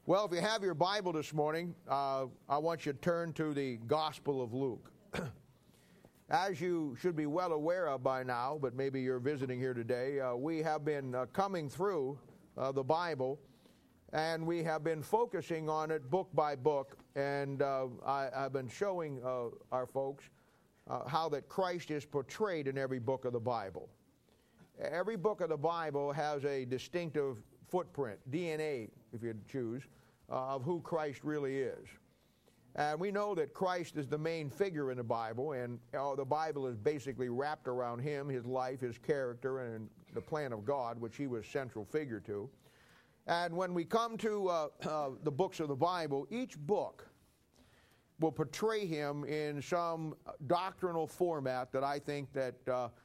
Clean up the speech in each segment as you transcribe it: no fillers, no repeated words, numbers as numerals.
Well, if you have your Bible this morning, I want you to turn to the Gospel of Luke. As you should be well aware of by now, but maybe you're visiting here today, we have been coming through the Bible, and we have been focusing on it book by book, and I've been showing our folks how that Christ is portrayed in every book of the Bible. Every book of the Bible has a distinctive footprint, DNA, if you choose, of who Christ really is. And we know that Christ is the main figure in the Bible, and the Bible is basically wrapped around him, his life, his character, and the plan of God, which he was central figure to. And when we come to the books of the Bible, each book will portray him in some doctrinal format that I think that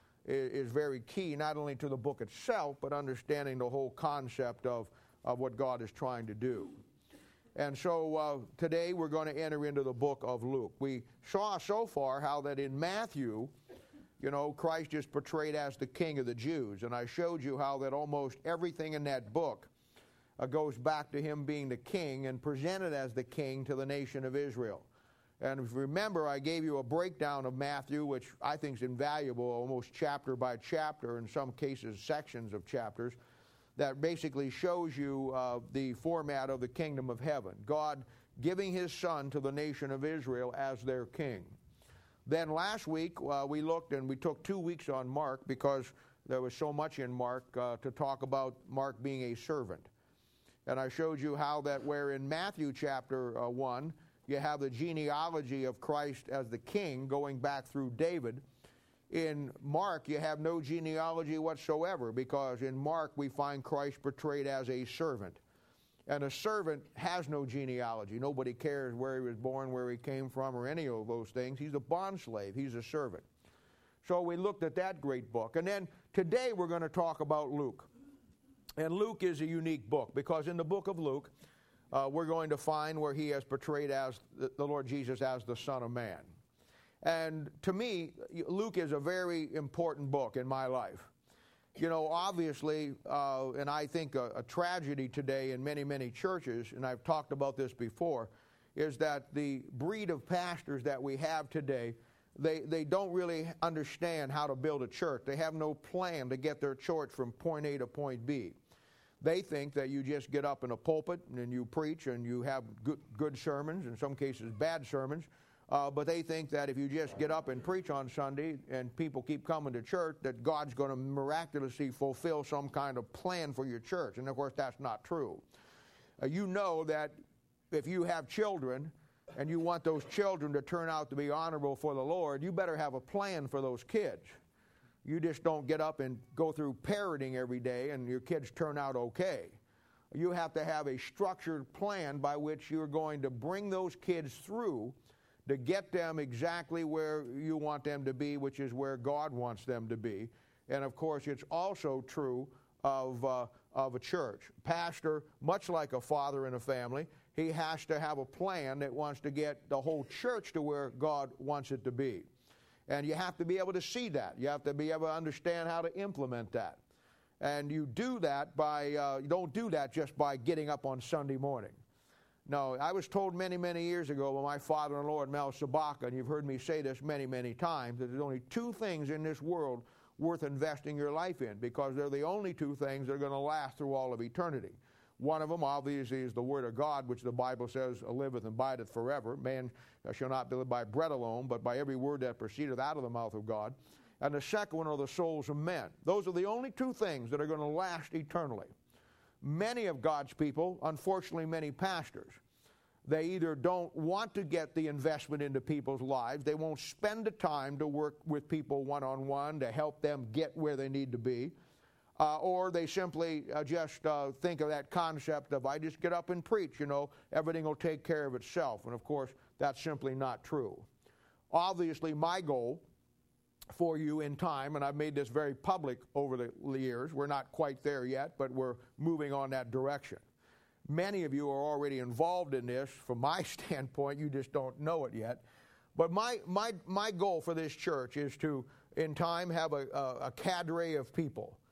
is very key, not only to the book itself, but understanding the whole concept of what God is trying to do. And so today we're going to enter into the book of Luke. We saw so far how that in Matthew, Christ is portrayed as the King of the Jews. And I showed you how that almost everything in that book goes back to him being the king and presented as the king to the nation of Israel. And if you remember, I gave you a breakdown of Matthew, which I think is invaluable, almost chapter by chapter, in some cases sections of chapters, that basically shows you the format of the kingdom of heaven. God giving his son to the nation of Israel as their king. Then last week we looked, and we took 2 weeks on Mark because there was so much in Mark to talk about Mark being a servant. And I showed you how that where in Matthew chapter 1, you have the genealogy of Christ as the king going back through David. In Mark, you have no genealogy whatsoever, because in Mark we find Christ portrayed as a servant. And a servant has no genealogy. Nobody cares where he was born, where he came from, or any of those things. He's a bondslave. He's a servant. So we looked at that great book. And then today we're going to talk about Luke. And Luke is a unique book, because in the book of Luke, we're going to find where he is portrayed as the Lord Jesus as the Son of Man. And to me, Luke is a very important book in my life. Obviously, and I think a tragedy today in many, many churches, and I've talked about this before, is that the breed of pastors that we have today, they don't really understand how to build a church. They have no plan to get their church from point A to point B. They think that you just get up in a pulpit and you preach and you have good sermons, in some cases bad sermons, but they think that if you just get up and preach on Sunday and people keep coming to church, that God's going to miraculously fulfill some kind of plan for your church. And of course, that's not true. You know that if you have children and you want those children to turn out to be honorable for the Lord, you better have a plan for those kids. You just don't get up and go through parenting every day and your kids turn out okay. You have to have a structured plan by which you're going to bring those kids through to get them exactly where you want them to be, which is where God wants them to be. And of course, it's also true of a church. Pastor, much like a father in a family, he has to have a plan that wants to get the whole church to where God wants it to be. And you have to be able to see that. You have to be able to understand how to implement that. And you do that by, you don't do that just by getting up on Sunday morning. No, I was told many, many years ago by my father-in-law, Mel Sabaka, and you've heard me say this many, many times, that there's only two things in this world worth investing your life in, because they're the only two things that are going to last through all of eternity. One of them, obviously, is the Word of God, which the Bible says liveth and abideth forever. Man shall not live by bread alone, but by every word that proceedeth out of the mouth of God. And the second one are the souls of men. Those are the only two things that are going to last eternally. Many of God's people, unfortunately many pastors, they either don't want to get the investment into people's lives, they won't spend the time to work with people one-on-one to help them get where they need to be, or they simply just think of that concept of, I just get up and preach, everything will take care of itself. And of course, that's simply not true. Obviously, my goal for you in time, and I've made this very public over the years, we're not quite there yet, but we're moving on that direction. Many of you are already involved in this. From my standpoint, you just don't know it yet. But my goal for this church is to, in time, have a cadre of people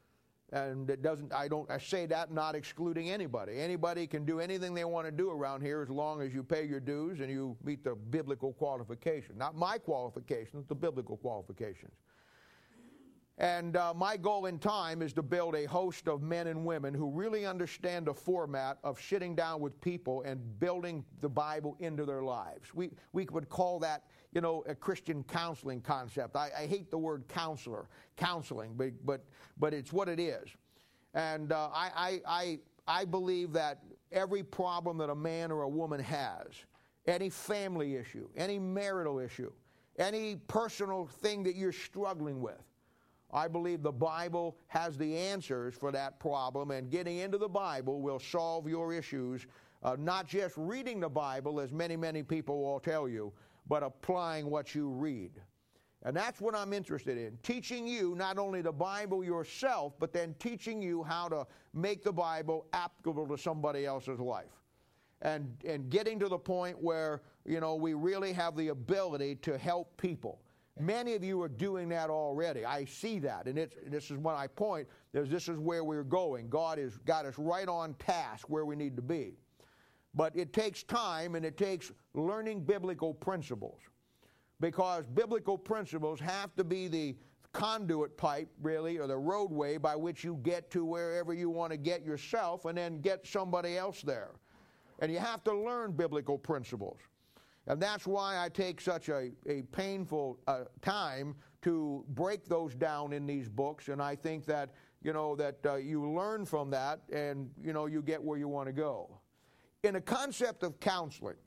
And it doesn't, I say that not excluding anybody. Anybody can do anything they want to do around here as long as you pay your dues and you meet the biblical qualification. Not my qualifications, the biblical qualifications. And my goal in time is to build a host of men and women who really understand the format of sitting down with people and building the Bible into their lives. We would call that, a Christian counseling concept. I hate the word counseling, but it's what it is. And I believe that every problem that a man or a woman has, any family issue, any marital issue, any personal thing that you're struggling with, I believe the Bible has the answers for that problem, and getting into the Bible will solve your issues, not just reading the Bible, as many people will tell you, but applying what you read. And that's what I'm interested in, teaching you not only the Bible yourself, but then teaching you how to make the Bible applicable to somebody else's life. And getting to the point where, we really have the ability to help people. Many of you are doing that already. I see that, and this is my point, this is where we're going. God has got us right on task where we need to be. But it takes time, and it takes learning biblical principles, because biblical principles have to be the conduit pipe, really, or the roadway by which you get to wherever you want to get yourself and then get somebody else there. And you have to learn biblical principles. And that's why I take such a painful time to break those down in these books. And I think that, you learn from that and, you get where you want to go. In the concept of counseling,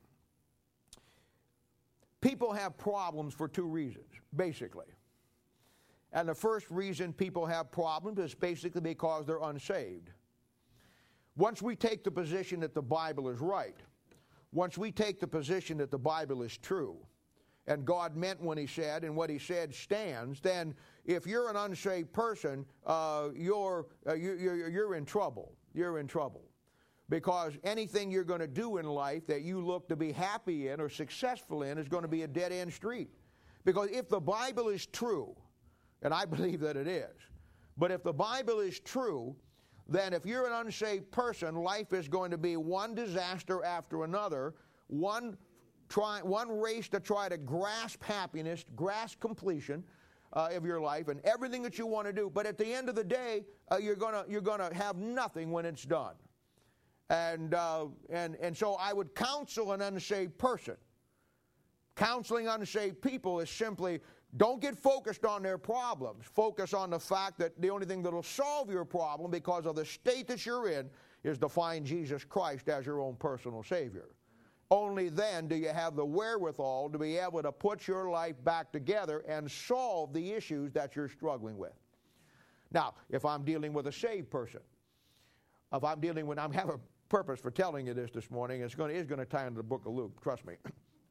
people have problems for two reasons, basically. And the first reason people have problems is basically because they're unsaved. Once we take the position that the Bible is right, once we take the position that the Bible is true, and God meant when He said, and what He said stands, then if you're an unsaved person, you're in trouble. You're in trouble. Because anything you're going to do in life that you look to be happy in or successful in is going to be a dead-end street. Because if the Bible is true, and I believe that it is, but if the Bible is true, then if you're an unsaved person, life is going to be one disaster after another, one race to try to grasp happiness, grasp completion of your life and everything that you want to do. But at the end of the day, you're gonna have nothing when it's done. And so I would counsel an unsaved person. Counseling unsaved people is simply, don't get focused on their problems. Focus on the fact that the only thing that will solve your problem because of the state that you're in is to find Jesus Christ as your own personal Savior. Only then do you have the wherewithal to be able to put your life back together and solve the issues that you're struggling with. Now, if I'm dealing with a saved person, I have a purpose for telling you this morning. It is going to tie into the book of Luke, trust me.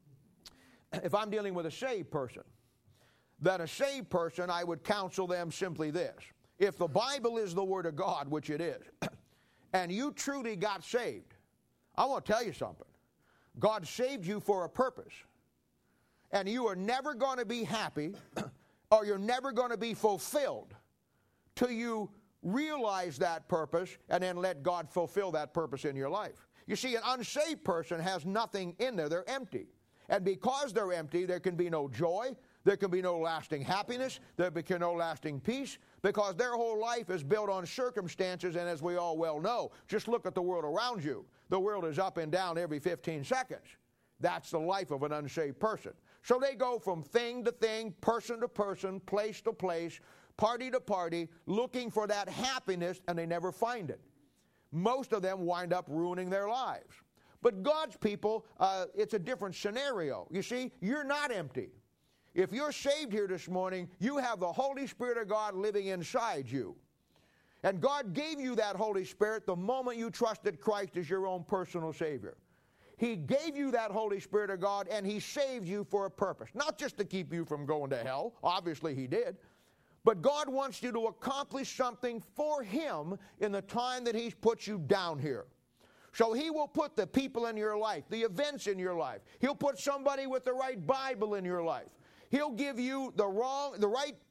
If I'm dealing with a saved person, then a saved person, I would counsel them simply this. If the Bible is the Word of God, which it is, and you truly got saved, I want to tell you something. God saved you for a purpose. And you are never going to be happy or you're never going to be fulfilled till you realize that purpose and then let God fulfill that purpose in your life. You see, an unsaved person has nothing in there. They're empty. And because they're empty, there can be no joy. There can be no lasting happiness. There can be no lasting peace because their whole life is built on circumstances. And as we all well know, just look at the world around you. The world is up and down every 15 seconds. That's the life of an unsaved person. So they go from thing to thing, person to person, place to place, party to party, looking for that happiness, and they never find it. Most of them wind up ruining their lives. But God's people, it's a different scenario. You see, you're not empty. If you're saved here this morning, you have the Holy Spirit of God living inside you. And God gave you that Holy Spirit the moment you trusted Christ as your own personal Savior. He gave you that Holy Spirit of God, and He saved you for a purpose. Not just to keep you from going to hell. Obviously, He did. But God wants you to accomplish something for Him in the time that He's put you down here. So He will put the people in your life, the events in your life. He'll put somebody with the right Bible in your life. He'll give you the right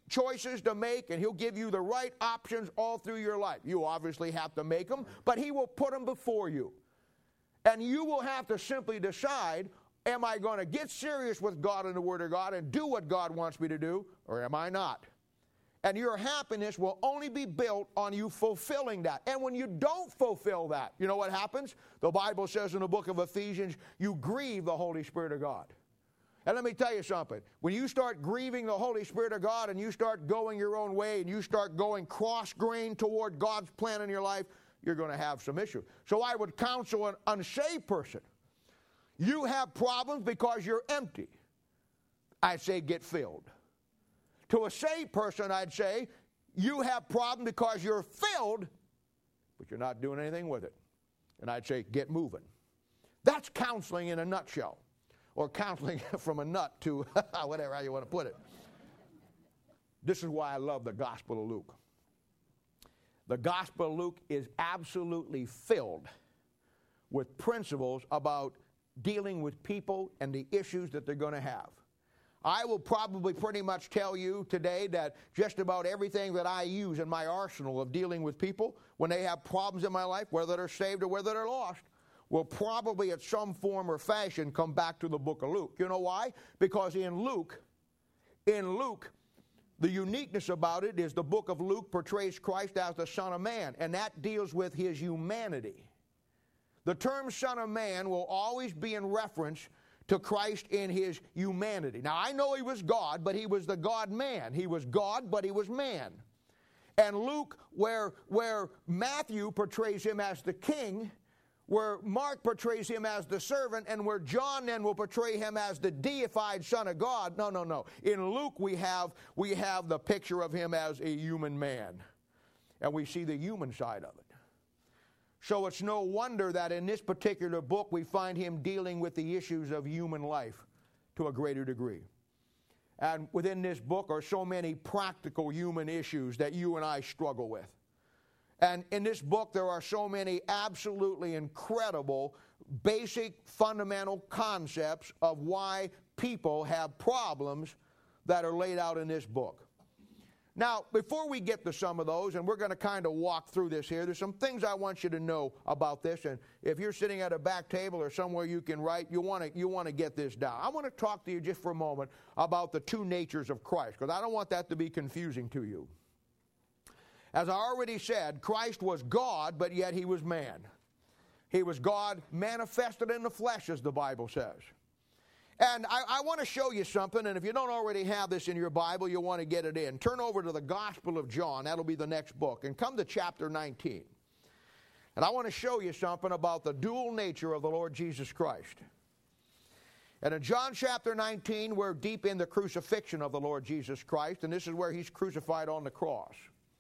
choices to make, and He'll give you the right options all through your life. You obviously have to make them, but He will put them before you. And you will have to simply decide, am I going to get serious with God and the Word of God and do what God wants me to do, or am I not? And your happiness will only be built on you fulfilling that. And when you don't fulfill that, you know what happens? The Bible says in the book of Ephesians, you grieve the Holy Spirit of God. And let me tell you something. When you start grieving the Holy Spirit of God and you start going your own way and you start going cross-grained toward God's plan in your life, you're going to have some issues. So I would counsel an unsaved person. You have problems because you're empty. I'd say get filled. To a saved person, I'd say you have problems because you're filled, but you're not doing anything with it. And I'd say get moving. That's counseling in a nutshell. Or counseling from a nut to whatever how you want to put it. This is why I love the Gospel of Luke. The Gospel of Luke is absolutely filled with principles about dealing with people and the issues that they're going to have. I will probably pretty much tell you today that just about everything that I use in my arsenal of dealing with people when they have problems in my life, whether they're saved or whether they're lost, will probably at some form or fashion come back to the book of Luke. You know why? Because in Luke, the uniqueness about it is the book of Luke portrays Christ as the Son of Man, and that deals with His humanity. The term Son of Man will always be in reference to Christ in His humanity. Now, I know He was God, but He was the God-man. He was God, but He was man. And Luke, where Matthew portrays Him as the king, where Mark portrays Him as the servant, and where John then will portray Him as the deified Son of God. No. In Luke we have the picture of Him as a human man. And we see the human side of it. So it's no wonder that in this particular book we find Him dealing with the issues of human life to a greater degree. And within this book are so many practical human issues that you and I struggle with. And in this book, there are so many absolutely incredible, basic, fundamental concepts of why people have problems that are laid out in this book. Now, before we get to some of those, and we're going to kind of walk through this here, there's some things I want you to know about this. And if you're sitting at a back table or somewhere you can write, you want to get this down. I want to talk to you just for a moment about the two natures of Christ, because I don't want that to be confusing to you. As I already said, Christ was God, but yet He was man. He was God manifested in the flesh, as the Bible says. And I want to show you something, and if you don't already have this in your Bible, you'll want to get it in. Turn over to the Gospel of John. That'll be the next book. And come to chapter 19. And I want to show you something about the dual nature of the Lord Jesus Christ. And in John chapter 19, we're deep in the crucifixion of the Lord Jesus Christ, and this is where He's crucified on the cross.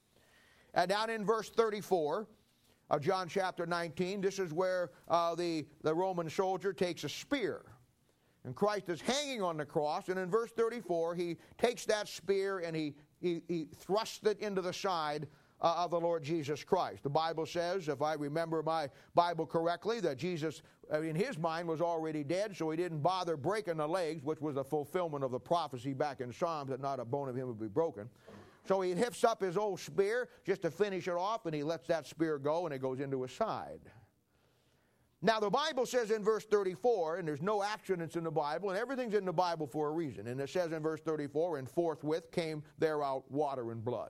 And down in verse 34 of John chapter 19, this is where the Roman soldier takes a spear. And Christ is hanging on the cross, and in verse 34, He takes that spear and he thrusts it into the side of the Lord Jesus Christ. The Bible says, if I remember my Bible correctly, that Jesus, in His mind, was already dead, so He didn't bother breaking the legs, which was the fulfillment of the prophecy back in Psalms that not a bone of Him would be broken. So He lifts up His old spear just to finish it off, and He lets that spear go, and it goes into His side. Now, the Bible says in verse 34, and there's no accidents in the Bible, and everything's in the Bible for a reason. And it says in verse 34, and forthwith came there out water and blood.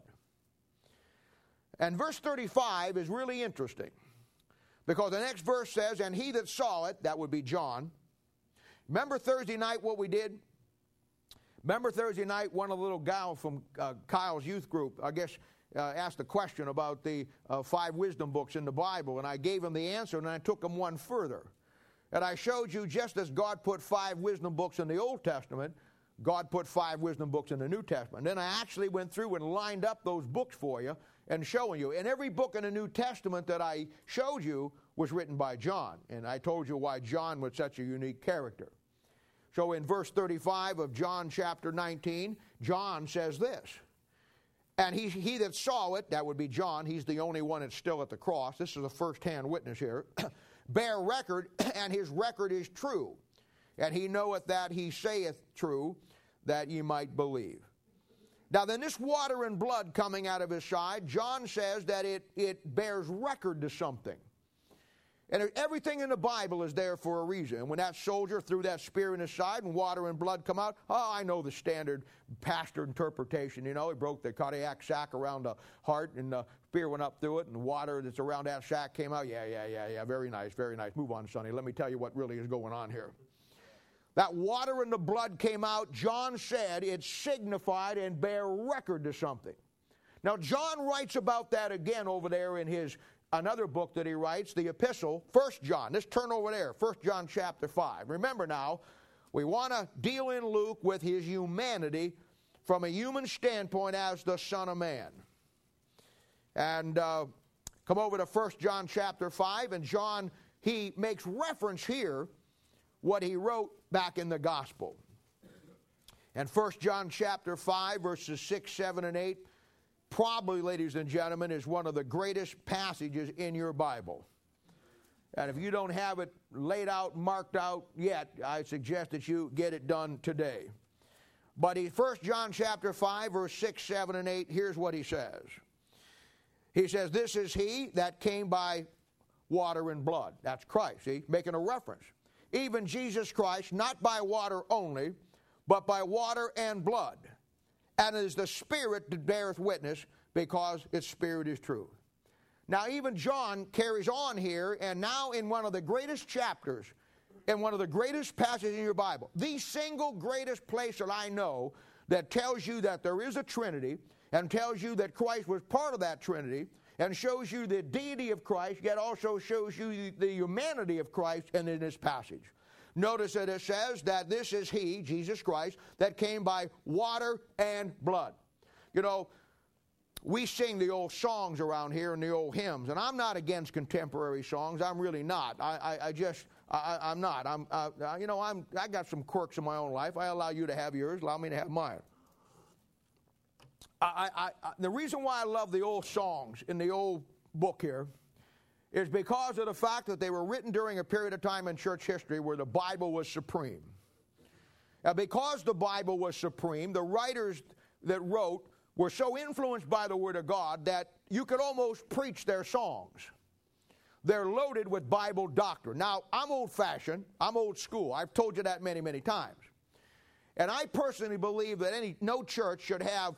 And verse 35 is really interesting, because the next verse says, and he that saw it, that would be John. Remember Thursday night what we did? Remember Thursday night, one of the little gals from Kyle's youth group, I guess, asked a question about the 5 wisdom books in the Bible, and I gave him the answer, and I took him one further. And I showed you just as God put 5 wisdom books in the Old Testament, God put 5 wisdom books in the New Testament. Then I actually went through and lined up those books for you and showing you. And every book in the New Testament that I showed you was written by John. And I told you why John was such a unique character. So in verse 35 of John chapter 19, John says this. And he that saw it, that would be John, he's the only one that's still at the cross. This is a first-hand witness here. Bear record, and his record is true. And he knoweth that he saith true, that ye might believe. Now then, this water and blood coming out of his side, John says that it bears record to something. And everything in the Bible is there for a reason. And when that soldier threw that spear in his side and water and blood come out, I know the standard pastor interpretation. He broke the cardiac sac around the heart and the spear went up through it and the water that's around that sac came out. Yeah. Very nice, very nice. Move on, Sonny. Let me tell you what really is going on here. That water and the blood came out. John said it signified and bear record to something. Now, John writes about that again over there in his another book that he writes, the epistle, 1 John. Let's turn over there, 1 John chapter 5. Remember now, we want to deal in Luke with his humanity from a human standpoint as the Son of Man. And come over to 1 John chapter 5, and John, he makes reference here what he wrote back in the gospel. And 1 John chapter 5, verses 6, 7, and 8, probably, ladies and gentlemen, is one of the greatest passages in your Bible. And if you don't have it laid out, marked out yet, I suggest that you get it done today. But 1 John chapter 5, verse 6, 7, and 8, here's what he says. He says, this is he that came by water and blood. That's Christ, see, making a reference. Even Jesus Christ, not by water only, but by water and blood. And it is the Spirit that beareth witness, because its Spirit is true. Now even John carries on here, and now in one of the greatest chapters, in one of the greatest passages in your Bible, the single greatest place that I know that tells you that there is a Trinity, and tells you that Christ was part of that Trinity, and shows you the deity of Christ, yet also shows you the humanity of Christ, and in this passage. Notice that it says that this is he, Jesus Christ, that came by water and blood. We sing the old songs around here and the old hymns, and I'm not against contemporary songs. I'm really not. I'm not. I got some quirks in my own life. I allow you to have yours. Allow me to have mine. The reason why I love the old songs in the old book here is because of the fact that they were written during a period of time in church history where the Bible was supreme. Now, because the Bible was supreme, the writers that wrote were so influenced by the Word of God that you could almost preach their songs. They're loaded with Bible doctrine. Now, I'm old-fashioned. I'm old school. I've told you that many, many times. And I personally believe that no church should have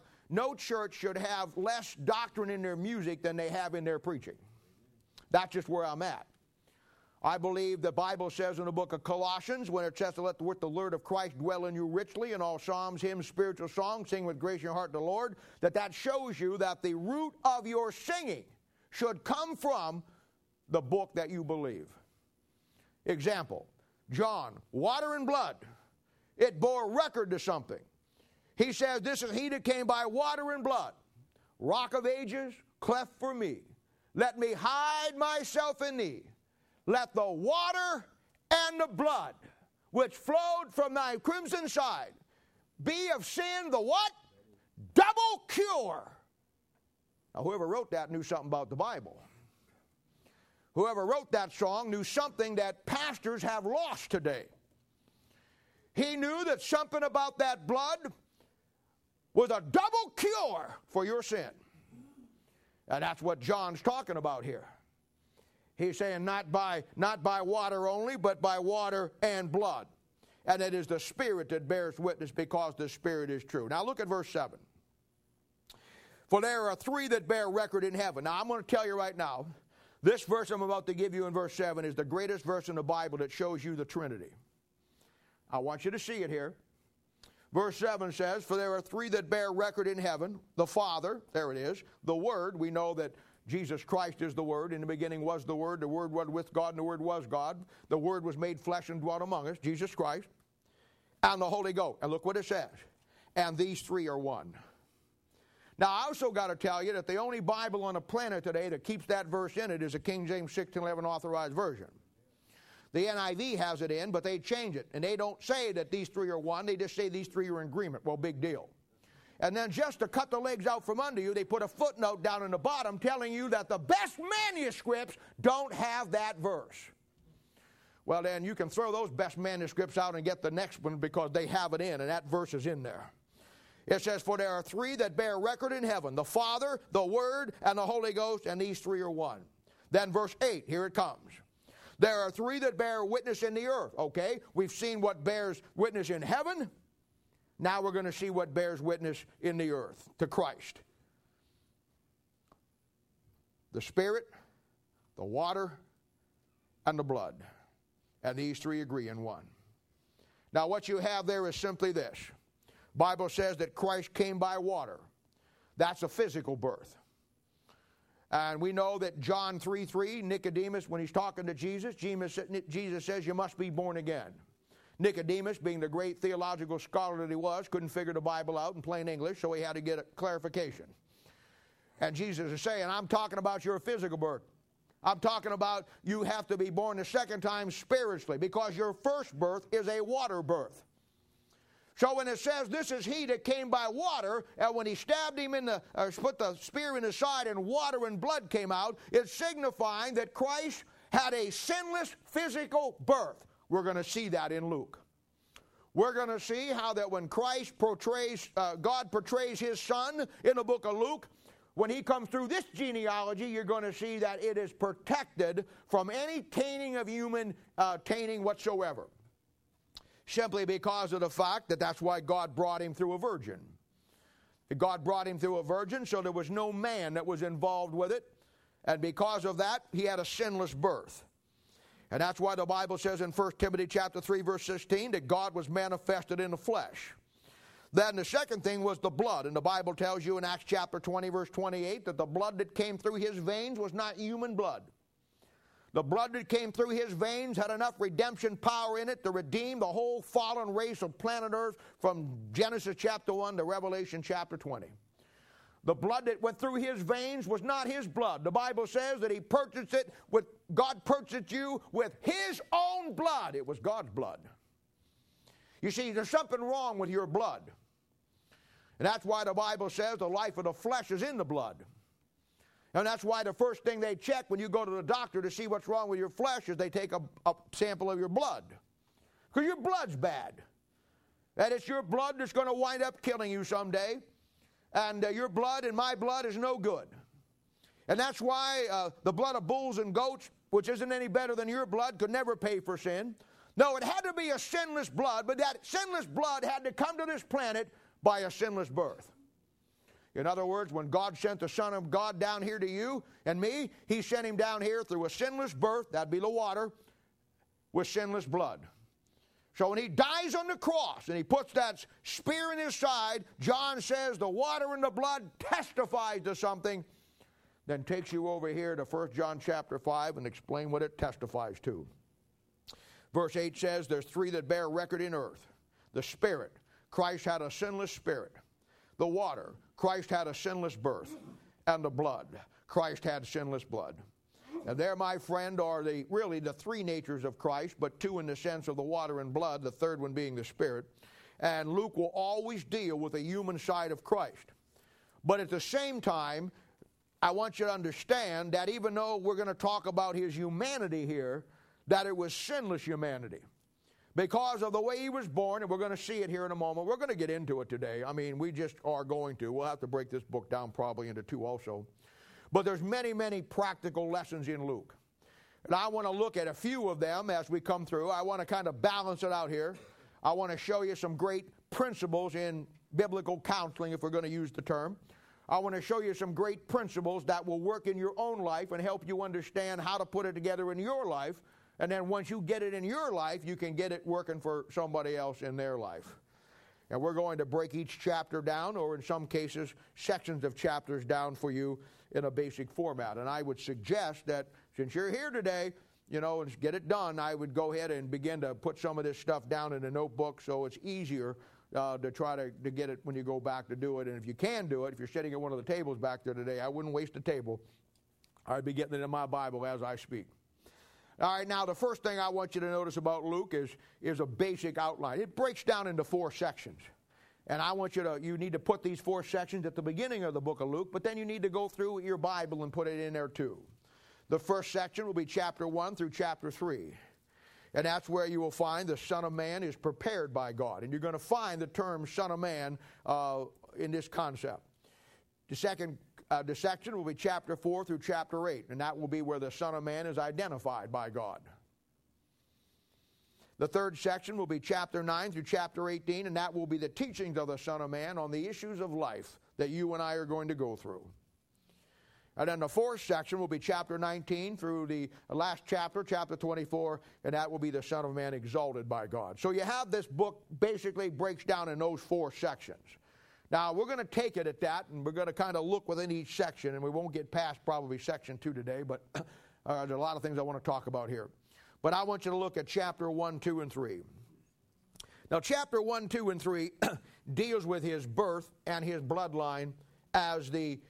less doctrine in their music than they have in their preaching. That's just where I'm at. I believe the Bible says in the book of Colossians, when it says to let the word of Christ dwell in you richly, in all psalms, hymns, spiritual songs, sing with grace in your heart to the Lord, that shows you that the root of your singing should come from the book that you believe. Example, John, water and blood. It bore record to something. He says, this is he that came by water and blood, rock of ages, cleft for me. Let me hide myself in thee. Let the water and the blood, which flowed from thy crimson side, be of sin the what? Double cure. Now, whoever wrote that knew something about the Bible. Whoever wrote that song knew something that pastors have lost today. He knew that something about that blood was a double cure for your sin. And that's what John's talking about here. He's saying not by water only, but by water and blood. And it is the Spirit that bears witness, because the Spirit is true. Now look at verse 7. For there are three that bear record in heaven. Now I'm going to tell you right now, this verse I'm about to give you in verse 7 is the greatest verse in the Bible that shows you the Trinity. I want you to see it here. Verse 7 says, for there are three that bear record in heaven, the Father, there it is, the Word. We know that Jesus Christ is the Word. In the beginning was the Word was with God, and the Word was God. The Word was made flesh and dwelt among us, Jesus Christ, and the Holy Ghost. And look what it says. And these three are one. Now, I also got to tell you that the only Bible on the planet today that keeps that verse in it is a King James 1611 Authorized Version. The NIV has it in, but they change it. And they don't say that these three are one. They just say these three are in agreement. Well, big deal. And then just to cut the legs out from under you, they put a footnote down in the bottom telling you that the best manuscripts don't have that verse. Well, then you can throw those best manuscripts out and get the next one because they have it in, and that verse is in there. It says, for there are three that bear record in heaven, the Father, the Word, and the Holy Ghost, and these three are one. Then verse 8, here it comes. There are three that bear witness in the earth. Okay, we've seen what bears witness in heaven. Now we're going to see what bears witness in the earth to Christ. The Spirit, the water, and the blood. And these three agree in one. Now what you have there is simply this. Bible says that Christ came by water. That's a physical birth. And we know that John 3:3, Nicodemus, when he's talking to Jesus, Jesus says, you must be born again. Nicodemus, being the great theological scholar that he was, couldn't figure the Bible out in plain English, so he had to get a clarification. And Jesus is saying, I'm talking about your physical birth. I'm talking about you have to be born a second time spiritually, because your first birth is a water birth. So when it says this is he that came by water, and when he stabbed him put the spear in his side and water and blood came out, it's signifying that Christ had a sinless physical birth. We're going to see that in Luke. We're going to see how that when Christ God portrays his son in the book of Luke, when he comes through this genealogy, you're going to see that it is protected from any tainting of human tainting whatsoever. Simply because of the fact that that's why God brought him through a virgin. God brought him through a virgin, so there was no man that was involved with it. And because of that, he had a sinless birth. And that's why the Bible says in 1 Timothy chapter 3, verse 16, that God was manifested in the flesh. Then the second thing was the blood. And the Bible tells you in Acts chapter 20, verse 28, that the blood that came through his veins was not human blood. The blood that came through his veins had enough redemption power in it to redeem the whole fallen race of planet Earth from Genesis chapter 1 to Revelation chapter 20. The blood that went through his veins was not his blood. The Bible says that he purchased it with, God purchased you with his own blood. It was God's blood. You see, there's something wrong with your blood. And that's why the Bible says the life of the flesh is in the blood. And that's why the first thing they check when you go to the doctor to see what's wrong with your flesh is they take a sample of your blood. Because your blood's bad. And it's your blood that's going to wind up killing you someday. And your blood and my blood is no good. And that's why the blood of bulls and goats, which isn't any better than your blood, could never pay for sin. No, it had to be a sinless blood, but that sinless blood had to come to this planet by a sinless birth. In other words, when God sent the Son of God down here to you and me, he sent him down here through a sinless birth, that'd be the water, with sinless blood. So when he dies on the cross and he puts that spear in his side, John says the water and the blood testifies to something, then takes you over here to 1 John chapter 5 and explain what it testifies to. Verse 8 says there's three that bear record in earth. The Spirit, Christ had a sinless spirit. The water, Christ had a sinless birth. And the blood, Christ had sinless blood. And there, my friend, are really the three natures of Christ, but two in the sense of the water and blood, the third one being the Spirit. And Luke will always deal with the human side of Christ. But at the same time, I want you to understand that even though we're going to talk about his humanity here, that it was sinless humanity. Because of the way he was born, and we're going to see it here in a moment. We're going to get into it today. I mean, we just are going to. We'll have to break this book down probably into two also. But there's many, many practical lessons in Luke. And I want to look at a few of them as we come through. I want to kind of balance it out here. I want to show you some great principles in biblical counseling, if we're going to use the term. I want to show you some great principles that will work in your own life and help you understand how to put it together in your life. And then once you get it in your life, you can get it working for somebody else in their life. And we're going to break each chapter down, or in some cases, sections of chapters down for you in a basic format. And I would suggest that since you're here today, you know, and get it done, I would go ahead and begin to put some of this stuff down in a notebook so it's easier to try to get it when you go back to do it. And if you can do it, if you're sitting at one of the tables back there today, I wouldn't waste a table. I'd be getting it in my Bible as I speak. All right, now the first thing I want you to notice about Luke is a basic outline. It breaks down into 4 sections. And I want you need to put these 4 sections at the beginning of the book of Luke, but then you need to go through your Bible and put it in there too. The first section will be chapter 1 through chapter 3. And that's where you will find the Son of Man is prepared by God. And you're going to find the term Son of Man in this concept. The second section will be chapter 4 through chapter 8, and that will be where the Son of Man is identified by God. The third section will be chapter 9 through chapter 18, and that will be the teachings of the Son of Man on the issues of life that you and I are going to go through. And then the fourth section will be chapter 19 through the last chapter, chapter 24, and that will be the Son of Man exalted by God. So you have this book basically breaks down in those four sections. Now, we're going to take it at that, and we're going to kind of look within each section, and we won't get past probably section 2 today, but there's a lot of things I want to talk about here. But I want you to look at chapter 1, 2, and 3. Now, chapter 1, 2, and 3 deals with his birth and his bloodline as the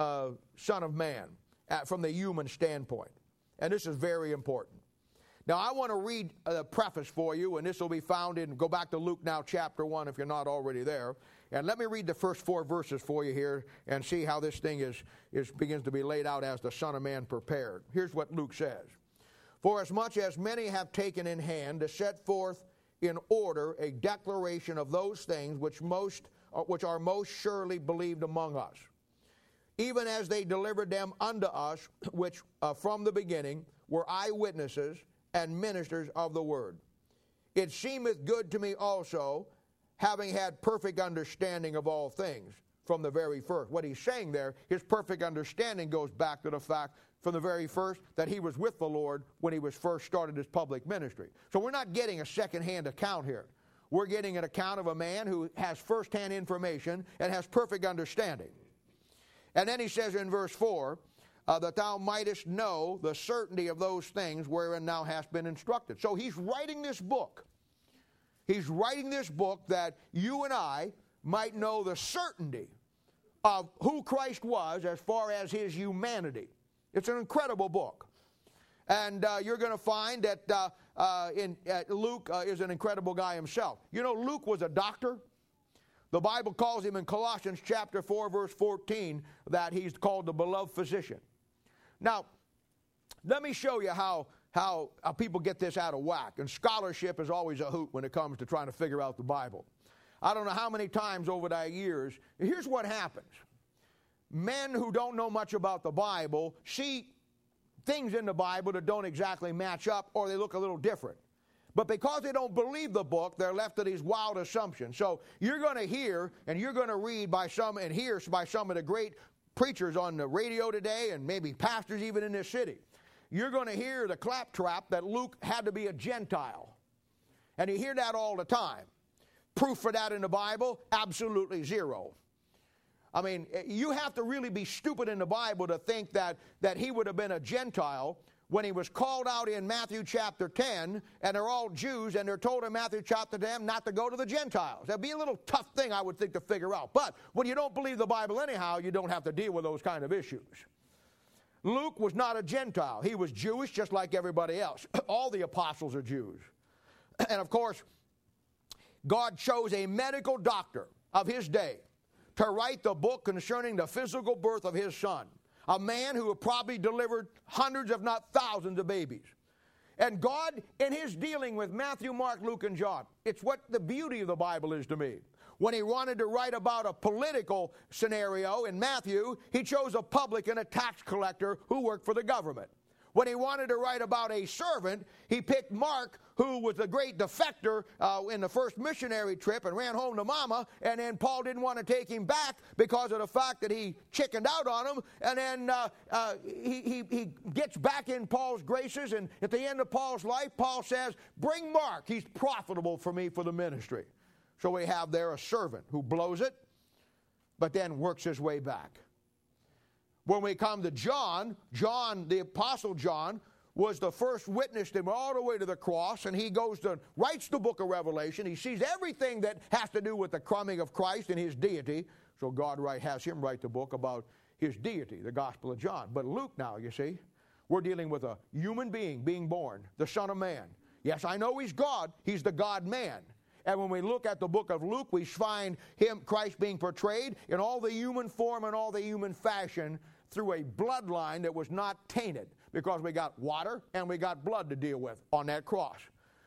Son of Man from the human standpoint. And this is very important. Now, I want to read the preface for you, and this will be found in, go back to Luke now, chapter 1, if you're not already there. And let me read the first 4 verses for you here and see how this thing begins to be laid out as the Son of Man prepared. Here's what Luke says. For as much as many have taken in hand to set forth in order a declaration of those things which are most surely believed among us, even as they delivered them unto us, which from the beginning were eyewitnesses and ministers of the word. It seemeth good to me also, having had perfect understanding of all things from the very first. What he's saying there, his perfect understanding goes back to the fact from the very first that he was with the Lord when he was first started his public ministry. So we're not getting a second-hand account here. We're getting an account of a man who has first-hand information and has perfect understanding. And then he says in verse 4, that thou mightest know the certainty of those things wherein thou hast been instructed. So he's writing this book. He's writing this book that you and I might know the certainty of who Christ was as far as his humanity. It's an incredible book. And you're going to find that Luke is an incredible guy himself. You know, Luke was a doctor. The Bible calls him in Colossians chapter 4, verse 14, that he's called the beloved physician. Now, let me show you how people get this out of whack. And scholarship is always a hoot when it comes to trying to figure out the Bible. I don't know how many times over the years, here's what happens. Men who don't know much about the Bible see things in the Bible that don't exactly match up, or they look a little different. But because they don't believe the book, they're left to these wild assumptions. So you're going to hear and you're going to read by some and hear by some of the great preachers on the radio today, and maybe pastors even in this city. You're going to hear the claptrap that Luke had to be a Gentile. And you hear that all the time. Proof for that in the Bible? Absolutely zero. I mean, you have to really be stupid in the Bible to think that he would have been a Gentile when he was called out in Matthew chapter 10, and they're all Jews, and they're told in Matthew chapter 10 not to go to the Gentiles. That'd be a little tough thing, I would think, to figure out. But when you don't believe the Bible anyhow, you don't have to deal with those kind of issues. Luke was not a Gentile. He was Jewish just like everybody else. All the apostles are Jews. And of course, God chose a medical doctor of his day to write the book concerning the physical birth of his son. A man who had probably delivered hundreds, if not thousands, of babies. And God, in his dealing with Matthew, Mark, Luke, and John, it's what the beauty of the Bible is to me. When he wanted to write about a political scenario in Matthew, he chose a publican, a tax collector who worked for the government. When he wanted to write about a servant, he picked Mark, who was the great defector in the first missionary trip and ran home to mama, and then Paul didn't want to take him back because of the fact that he chickened out on him, and then he gets back in Paul's graces, and at the end of Paul's life, Paul says, bring Mark, he's profitable for me for the ministry. So we have there a servant who blows it, but then works his way back. When we come to John, the Apostle John, was the first witness to him all the way to the cross, and he writes the book of Revelation. He sees everything that has to do with the coming of Christ and his deity. So God has him write the book about his deity, the Gospel of John. But Luke now, you see, we're dealing with a human being born, the Son of Man. Yes, I know he's God. He's the God-man. And when we look at the book of Luke, we find Christ being portrayed in all the human form and all the human fashion through a bloodline that was not tainted, because we got water and we got blood to deal with on that cross.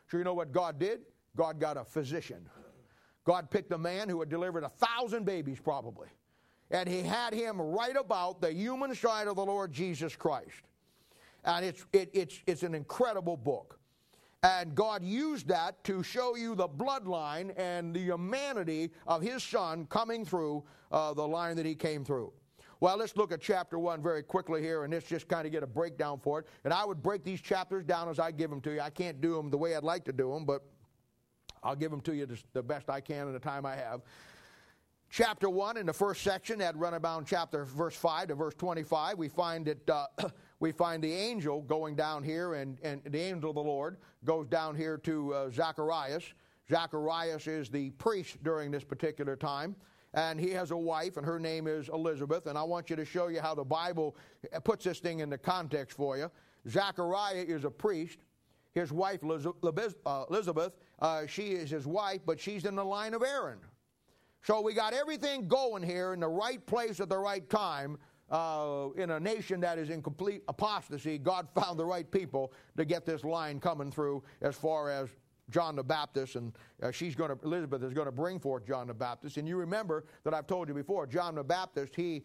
So you know what God did? God got a physician. God picked a man who had delivered 1,000 babies probably. And he had him write about the human side of the Lord Jesus Christ. And it's an incredible book. And God used that to show you the bloodline and the humanity of his son coming through the line that he came through. Well, let's look at chapter 1 very quickly here, and let's just kind of get a breakdown for it. And I would break these chapters down as I give them to you. I can't do them the way I'd like to do them, but I'll give them to you the best I can in the time I have. Chapter 1, in the first section, that run about chapter verse 5 to verse 25, we find that we find the angel going down here, and the angel of the Lord goes down here to Zacharias. Zacharias is the priest during this particular time. And he has a wife, and her name is Elizabeth. And I want you to show you how the Bible puts this thing into context for you. Zechariah is a priest. His wife, Elizabeth, she is his wife, but she's in the line of Aaron. So we got everything going here in the right place at the right time. In a nation that is in complete apostasy, God found the right people to get this line coming through as far as John the Baptist, and Elizabeth is going to bring forth John the Baptist. And you remember that I've told you before, John the Baptist, he's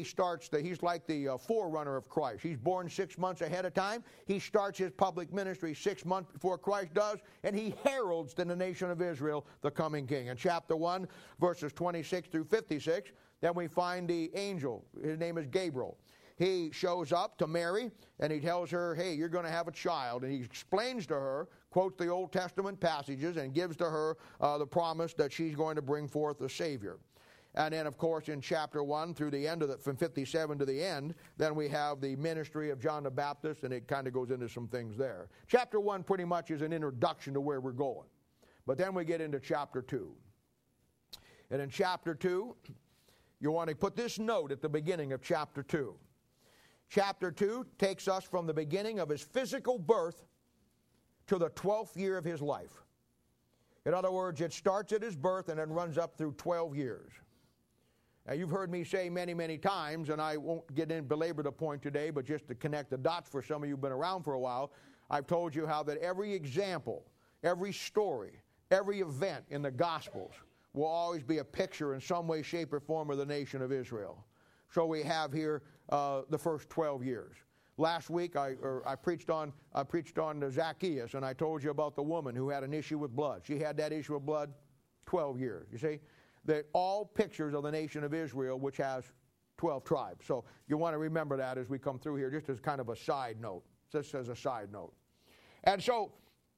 like the forerunner of Christ. He's born 6 months ahead of time. He starts his public ministry 6 months before Christ does, and he heralds to the nation of Israel the coming king. In chapter 1, verses 26 through 56, then we find the angel. His name is Gabriel. He shows up to Mary, and he tells her, hey, you're going to have a child. And he explains to her, quotes the Old Testament passages, and gives to her the promise that she's going to bring forth a Savior. And then, of course, in chapter 1 through the end of it, from 57 to the end, then we have the ministry of John the Baptist, and it kind of goes into some things there. Chapter 1 pretty much is an introduction to where we're going. But then we get into chapter 2. And in chapter 2, you want to put this note at the beginning of chapter 2. Chapter 2 takes us from the beginning of his physical birth to the 12th year of his life. In other words, it starts at his birth and then runs up through 12 years. Now, you've heard me say many, many times, and I won't belabor the point today, but just to connect the dots for some of you who've been around for a while, I've told you how that every example, every story, every event in the Gospels will always be a picture in some way, shape, or form of the nation of Israel. So we have here the first 12 years. Last week I preached on Zacchaeus, and I told you about the woman who had an issue with blood. She had that issue of blood 12 years. You see, they're all pictures of the nation of Israel, which has 12 tribes. So you want to remember that as we come through here, just as kind of a side note. Just as a side note. And so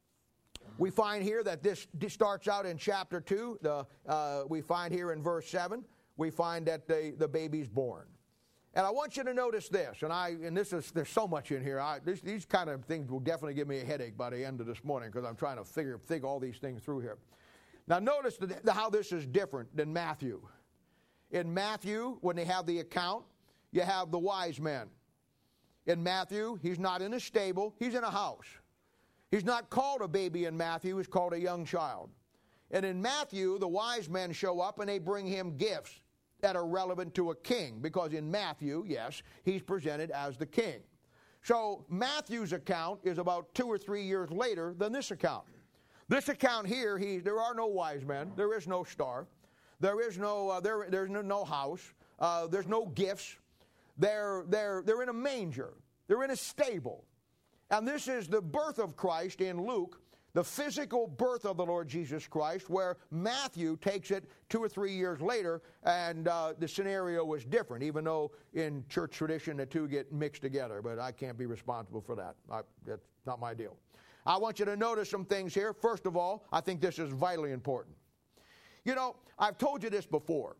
we find here that this starts out in chapter 2. We find here in verse 7. We find that the baby's born. And I want you to notice this, there's so much in here. These kind of things will definitely give me a headache by the end of this morning because I'm trying to think all these things through here. Now notice how this is different than Matthew. In Matthew, when they have the account, you have the wise men. In Matthew, he's not in a stable, he's in a house. He's not called a baby in Matthew, he's called a young child. And in Matthew, the wise men show up and they bring him gifts that are relevant to a king, because in Matthew, yes, he's presented as the king. So Matthew's account is about 2 or 3 years later than this account. This account here, there are no wise men, there is no star, there is no there's no house, there's no gifts. They're in a manger, they're in a stable, and this is the birth of Christ in Luke. The physical birth of the Lord Jesus Christ, where Matthew takes it 2 or 3 years later, and the scenario was different, even though in church tradition the two get mixed together, but I can't be responsible for that. That's not my deal. I want you to notice some things here. First of all, I think this is vitally important. You know, I've told you this before,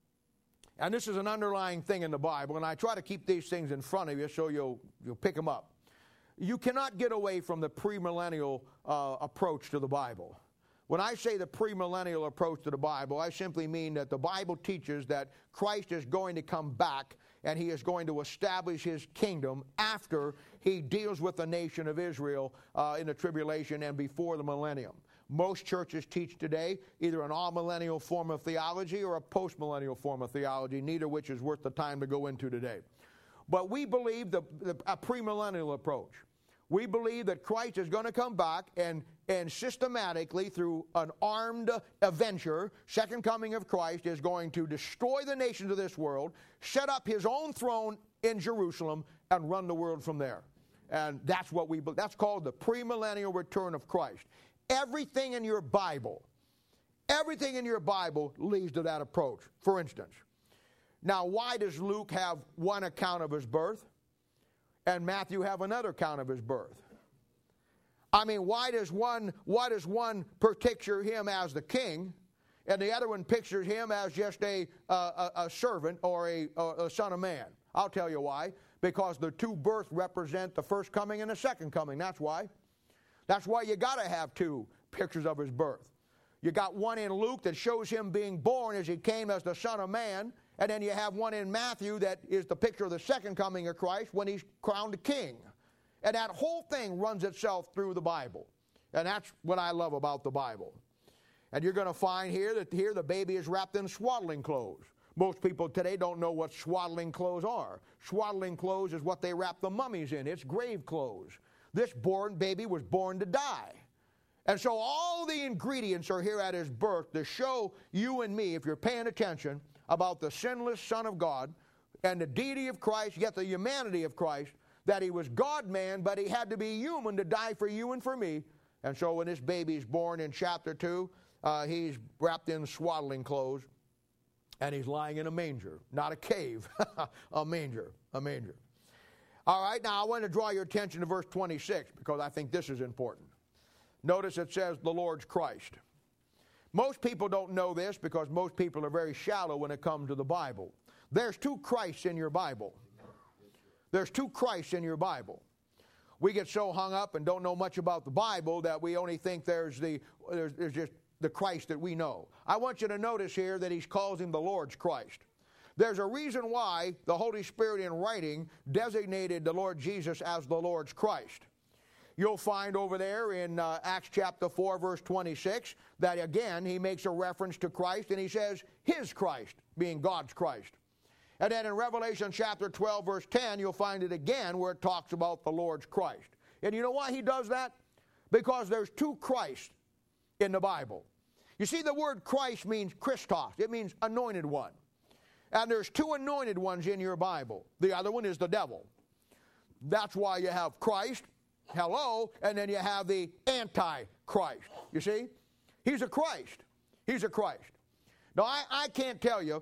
and this is an underlying thing in the Bible, and I try to keep these things in front of you so you'll pick them up. You cannot get away from the premillennial approach to the Bible. When I say the premillennial approach to the Bible, I simply mean that the Bible teaches that Christ is going to come back and he is going to establish his kingdom after he deals with the nation of Israel in the tribulation and before the millennium. Most churches teach today either an all-millennial form of theology or a post-millennial form of theology, neither which is worth the time to go into today. But we believe a premillennial approach. We believe that Christ is going to come back and systematically, through an armed avenger, second coming of Christ, is going to destroy the nations of this world, set up his own throne in Jerusalem, and run the world from there. And that's what that's called the premillennial return of Christ. Everything in your Bible leads to that approach. For instance, now why does Luke have one account of his birth and Matthew have another account of his birth? I mean, why does one picture him as the king and the other one pictures him as just a servant or a son of man? I'll tell you why. Because the two births represent the first coming and the second coming. That's why. That's why you got to have two pictures of his birth. You got one in Luke that shows him being born as he came as the Son of Man, and then you have one in Matthew that is the picture of the second coming of Christ when he's crowned king. And that whole thing runs itself through the Bible. And that's what I love about the Bible. And you're going to find here that the baby is wrapped in swaddling clothes. Most people today don't know what swaddling clothes are. Swaddling clothes is what they wrap the mummies in. It's grave clothes. This born baby was born to die. And so all the ingredients are here at his birth to show you and me, if you're paying attention, about the sinless Son of God and the deity of Christ, yet the humanity of Christ, that he was God-man, but he had to be human to die for you and for me. And so when this baby is born in chapter 2, he's wrapped in swaddling clothes. And he's lying in a manger, not a cave, a manger. All right, now I want to draw your attention to verse 26 because I think this is important. Notice it says the Lord's Christ. Most people don't know this because most people are very shallow when it comes to the Bible. There's two Christs in your Bible. There's two Christs in your Bible. We get so hung up and don't know much about the Bible that we only think there's just the Christ that we know. I want you to notice here that he calls him the Lord's Christ. There's a reason why the Holy Spirit in writing designated the Lord Jesus as the Lord's Christ. You'll find over there in Acts chapter 4, verse 26, that again he makes a reference to Christ and he says his Christ, being God's Christ. And then in Revelation chapter 12, verse 10, you'll find it again where it talks about the Lord's Christ. And you know why he does that? Because there's two Christs in the Bible. You see, the word Christ means Christos. It means anointed one. And there's two anointed ones in your Bible. The other one is the devil. That's why you have Christ, hello, and then you have the Antichrist. You see? He's a Christ. He's a Christ. Now, I can't tell you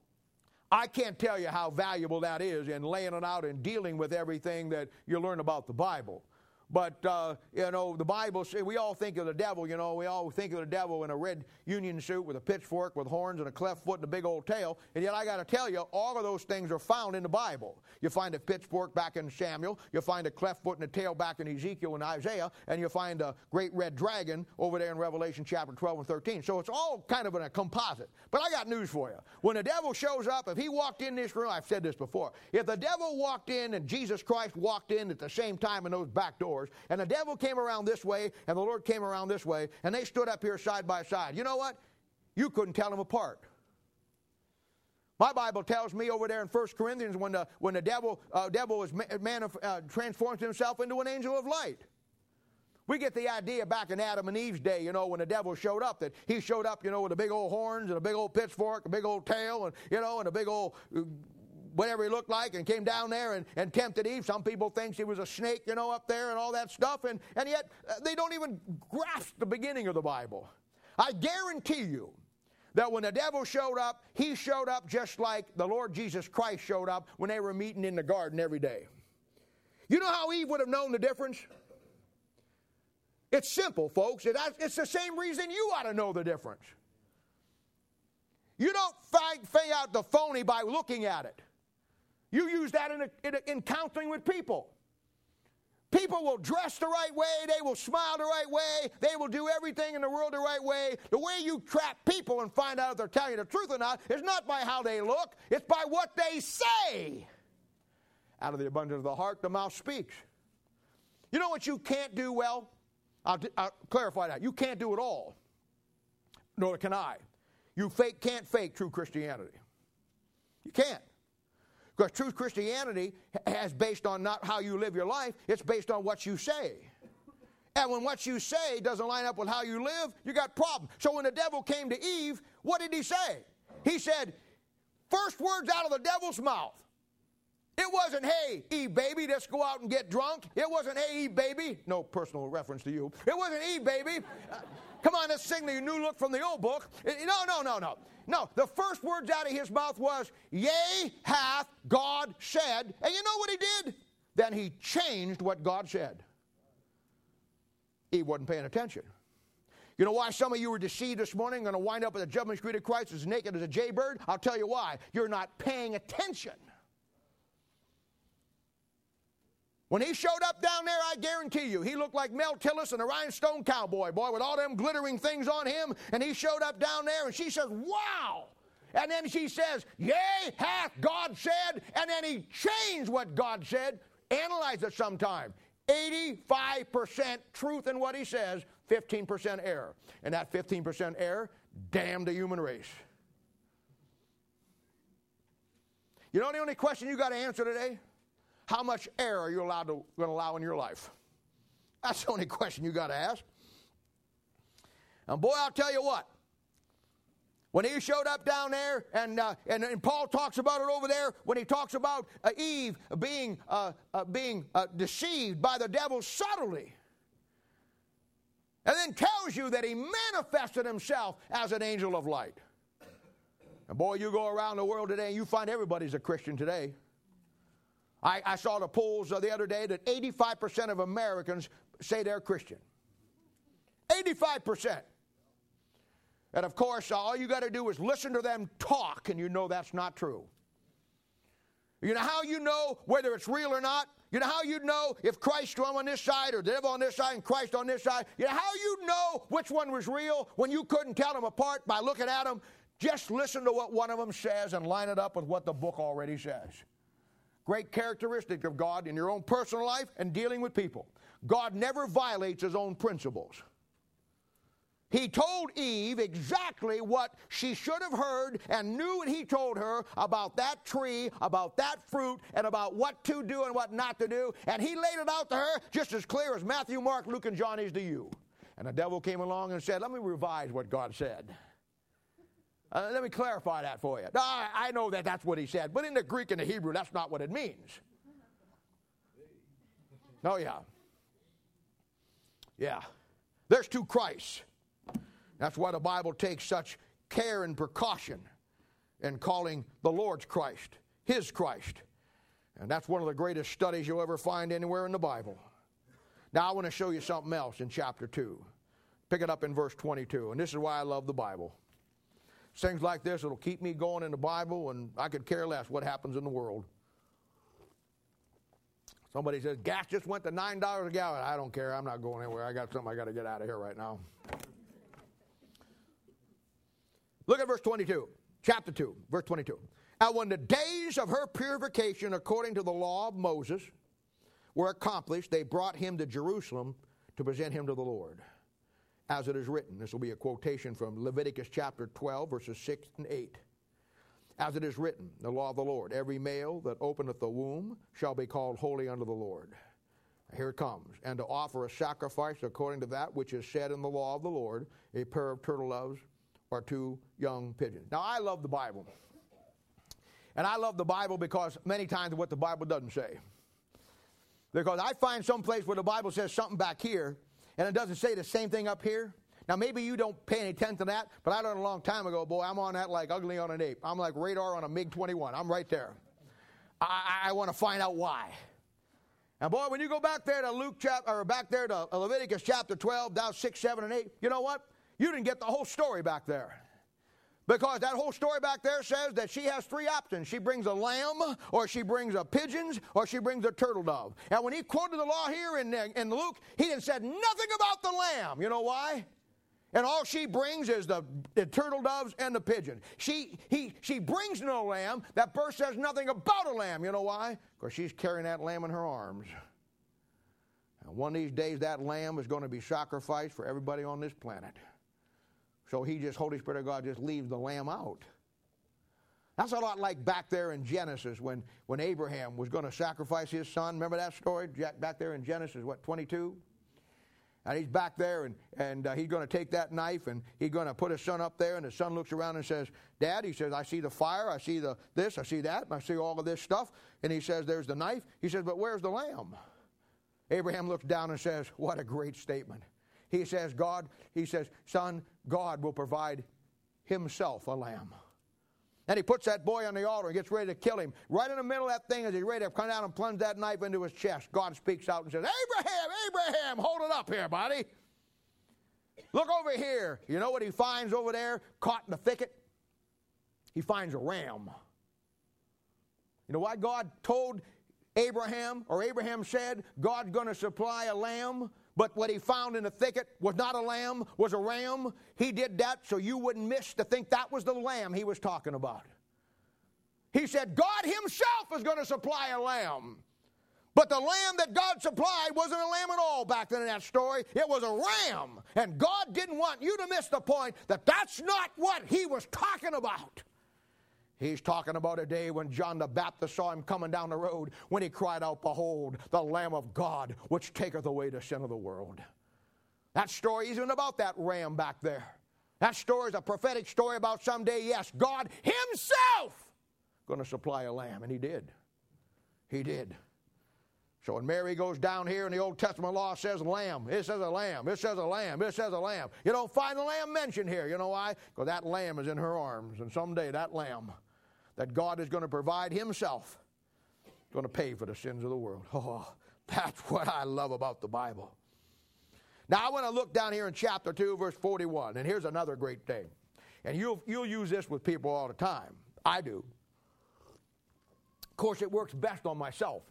how valuable that is in laying it out and dealing with everything that you learn about the Bible. But, the Bible, we all think of the devil, we all think of the devil in a red Union suit with a pitchfork, with horns and a cleft foot and a big old tail. And yet I got to tell you, all of those things are found in the Bible. You find a pitchfork back in Samuel. You find a cleft foot and a tail back in Ezekiel and Isaiah. And you find a great red dragon over there in Revelation chapter 12 and 13. So it's all kind of in a composite. But I got news for you. When the devil shows up, if he walked in this room, I've said this before, if the devil walked in and Jesus Christ walked in at the same time in those back doors, and the devil came around this way, and the Lord came around this way, and they stood up here side by side. You know what? You couldn't tell them apart. My Bible tells me over there in 1 Corinthians when the devil transforms himself into an angel of light. We get the idea back in Adam and Eve's day, when the devil showed up, that he showed up, with the big old horns and a big old pitchfork, a big old tail, and a big old whatever he looked like, and came down there and tempted Eve. Some people think he was a snake, up there and all that stuff, and yet they don't even grasp the beginning of the Bible. I guarantee you that when the devil showed up, he showed up just like the Lord Jesus Christ showed up when they were meeting in the garden every day. You know how Eve would have known the difference? It's simple, folks. It's the same reason you ought to know the difference. You don't find out the phony by looking at it. You use that in counseling with people. People will dress the right way. They will smile the right way. They will do everything in the world the right way. The way you trap people and find out if they're telling you the truth or not is not by how they look. It's by what they say. Out of the abundance of the heart, the mouth speaks. You know what you can't do well? I'll clarify that. You can't do it all. Nor can I. You can't fake true Christianity. You can't. Because true Christianity is based on not how you live your life, it's based on what you say. And when what you say doesn't line up with how you live, you got problems. So when the devil came to Eve, what did he say? He said, first words out of the devil's mouth. It wasn't, hey, Eve, baby, let's go out and get drunk. It wasn't, hey, Eve, baby. No personal reference to you. It wasn't, Eve, baby. Come on, let's sing the new look from the old book. No. No, the first words out of his mouth was, yea, hath God said. And you know what he did? Then he changed what God said. Eve wasn't paying attention. You know why some of you were deceived this morning, going to wind up at the judgment street of Christ as naked as a jaybird? I'll tell you why. You're not paying attention. When he showed up down there, I guarantee you, he looked like Mel Tillis and a rhinestone cowboy, boy, with all them glittering things on him. And he showed up down there, and she says, wow. And then she says, yea, hath God said. And then he changed what God said. Analyze it sometime. 85% truth in what he says, 15% error. And that 15% error damned the human race. You know the only question you got to answer today? How much error are you going to allow in your life? That's the only question you got to ask. And boy, I'll tell you what. When he showed up down there, and Paul talks about it over there, when he talks about Eve being deceived by the devil subtly, and then tells you that he manifested himself as an angel of light. And boy, you go around the world today, and you find everybody's a Christian today. I saw the polls the other day that 85% of Americans say they're Christian. 85%. And of course, all you got to do is listen to them talk, and you know that's not true. You know how you know whether it's real or not? You know how you know if Christ on this side or the devil on this side and Christ on this side? You know how you know which one was real when you couldn't tell them apart by looking at them? Just listen to what one of them says and line it up with what the book already says. Great characteristic of God in your own personal life and dealing with people. God never violates his own principles. He told Eve exactly what she should have heard and knew what he told her about that tree, about that fruit, and about what to do and what not to do. And he laid it out to her just as clear as Matthew, Mark, Luke, and John is to you. And the devil came along and said, let me revise what God said. Let me clarify that for you. Now, I know that that's what he said, but in the Greek and the Hebrew, that's not what it means. Oh, yeah. Yeah. There's two Christs. That's why the Bible takes such care and precaution in calling the Lord's Christ, his Christ. And that's one of the greatest studies you'll ever find anywhere in the Bible. Now, I want to show you something else in chapter 2. Pick it up in verse 22, and this is why I love the Bible. Things like this, it'll keep me going in the Bible, and I could care less what happens in the world. Somebody says, gas just went to $9 a gallon. I don't care. I'm not going anywhere. I got something I got to get out of here right now. Look at verse 22, chapter 2, verse 22. And when the days of her purification according to the law of Moses were accomplished, they brought him to Jerusalem to present him to the Lord. As it is written, this will be a quotation from Leviticus chapter 12, verses 6 and 8. As it is written, the law of the Lord, every male that openeth the womb shall be called holy unto the Lord. Here it comes. And to offer a sacrifice according to that which is said in the law of the Lord, a pair of turtle doves or 2 young pigeons. Now, I love the Bible. And I love the Bible because many times what the Bible doesn't say. Because I find some place where the Bible says something back here, and it doesn't say the same thing up here. Now, maybe you don't pay any attention to that, but I learned a long time ago, boy, I'm on that like ugly on an ape. I'm like radar on a MiG-21. I'm right there. I want to find out why. And boy, when you go back there to Leviticus chapter 12, down 6, 7, and 8, you know what? You didn't get the whole story back there. Because that whole story back there says that she has 3 options. She brings a lamb, or she brings a pigeons, or she brings a turtle dove. And when he quoted the law here in Luke, he didn't said nothing about the lamb. You know why? And all she brings is the turtle doves and the pigeon. She brings no lamb. That verse says nothing about a lamb. You know why? Because she's carrying that lamb in her arms. And one of these days, that lamb is going to be sacrificed for everybody on this planet. So Holy Spirit of God just leaves the lamb out. That's a lot like back there in Genesis when Abraham was going to sacrifice his son. Remember that story? Back there in Genesis, 22? And he's back there, and he's going to take that knife, and he's going to put his son up there, and the son looks around and says, Dad, he says, I see the fire, I see this, I see that, and I see all of this stuff. And he says, there's the knife. He says, but where's the lamb? Abraham looks down and says, what a great statement. He says, son, God will provide himself a lamb. And he puts that boy on the altar and gets ready to kill him. Right in the middle of that thing, as he's ready to come down and plunge that knife into his chest, God speaks out and says, Abraham, hold it up here, buddy. Look over here. You know what he finds over there, caught in the thicket? He finds a ram. You know why God told Abraham, or Abraham said, God's going to supply a lamb? But what he found in the thicket was not a lamb, was a ram. He did that so you wouldn't miss to think that was the lamb he was talking about. He said God himself is going to supply a lamb. But the lamb that God supplied wasn't a lamb at all back then in that story. It was a ram. And God didn't want you to miss the point that that's not what he was talking about. He's talking about a day when John the Baptist saw him coming down the road, when he cried out, behold, the Lamb of God, which taketh away the sin of the world. That story isn't about that ram back there. That story is a prophetic story about someday, yes, God himself going to supply a lamb. And he did. He did. So when Mary goes down here and the Old Testament law says lamb, it says a lamb, it says a lamb, it says a lamb. You don't find the lamb mentioned here. You know why? Because that lamb is in her arms. And someday that lamb that God is going to provide himself is going to pay for the sins of the world. Oh, that's what I love about the Bible. Now I want to look down here in chapter 2, verse 41. And here's another great thing. And you'll use this with people all the time. I do. Of course, it works best on myself.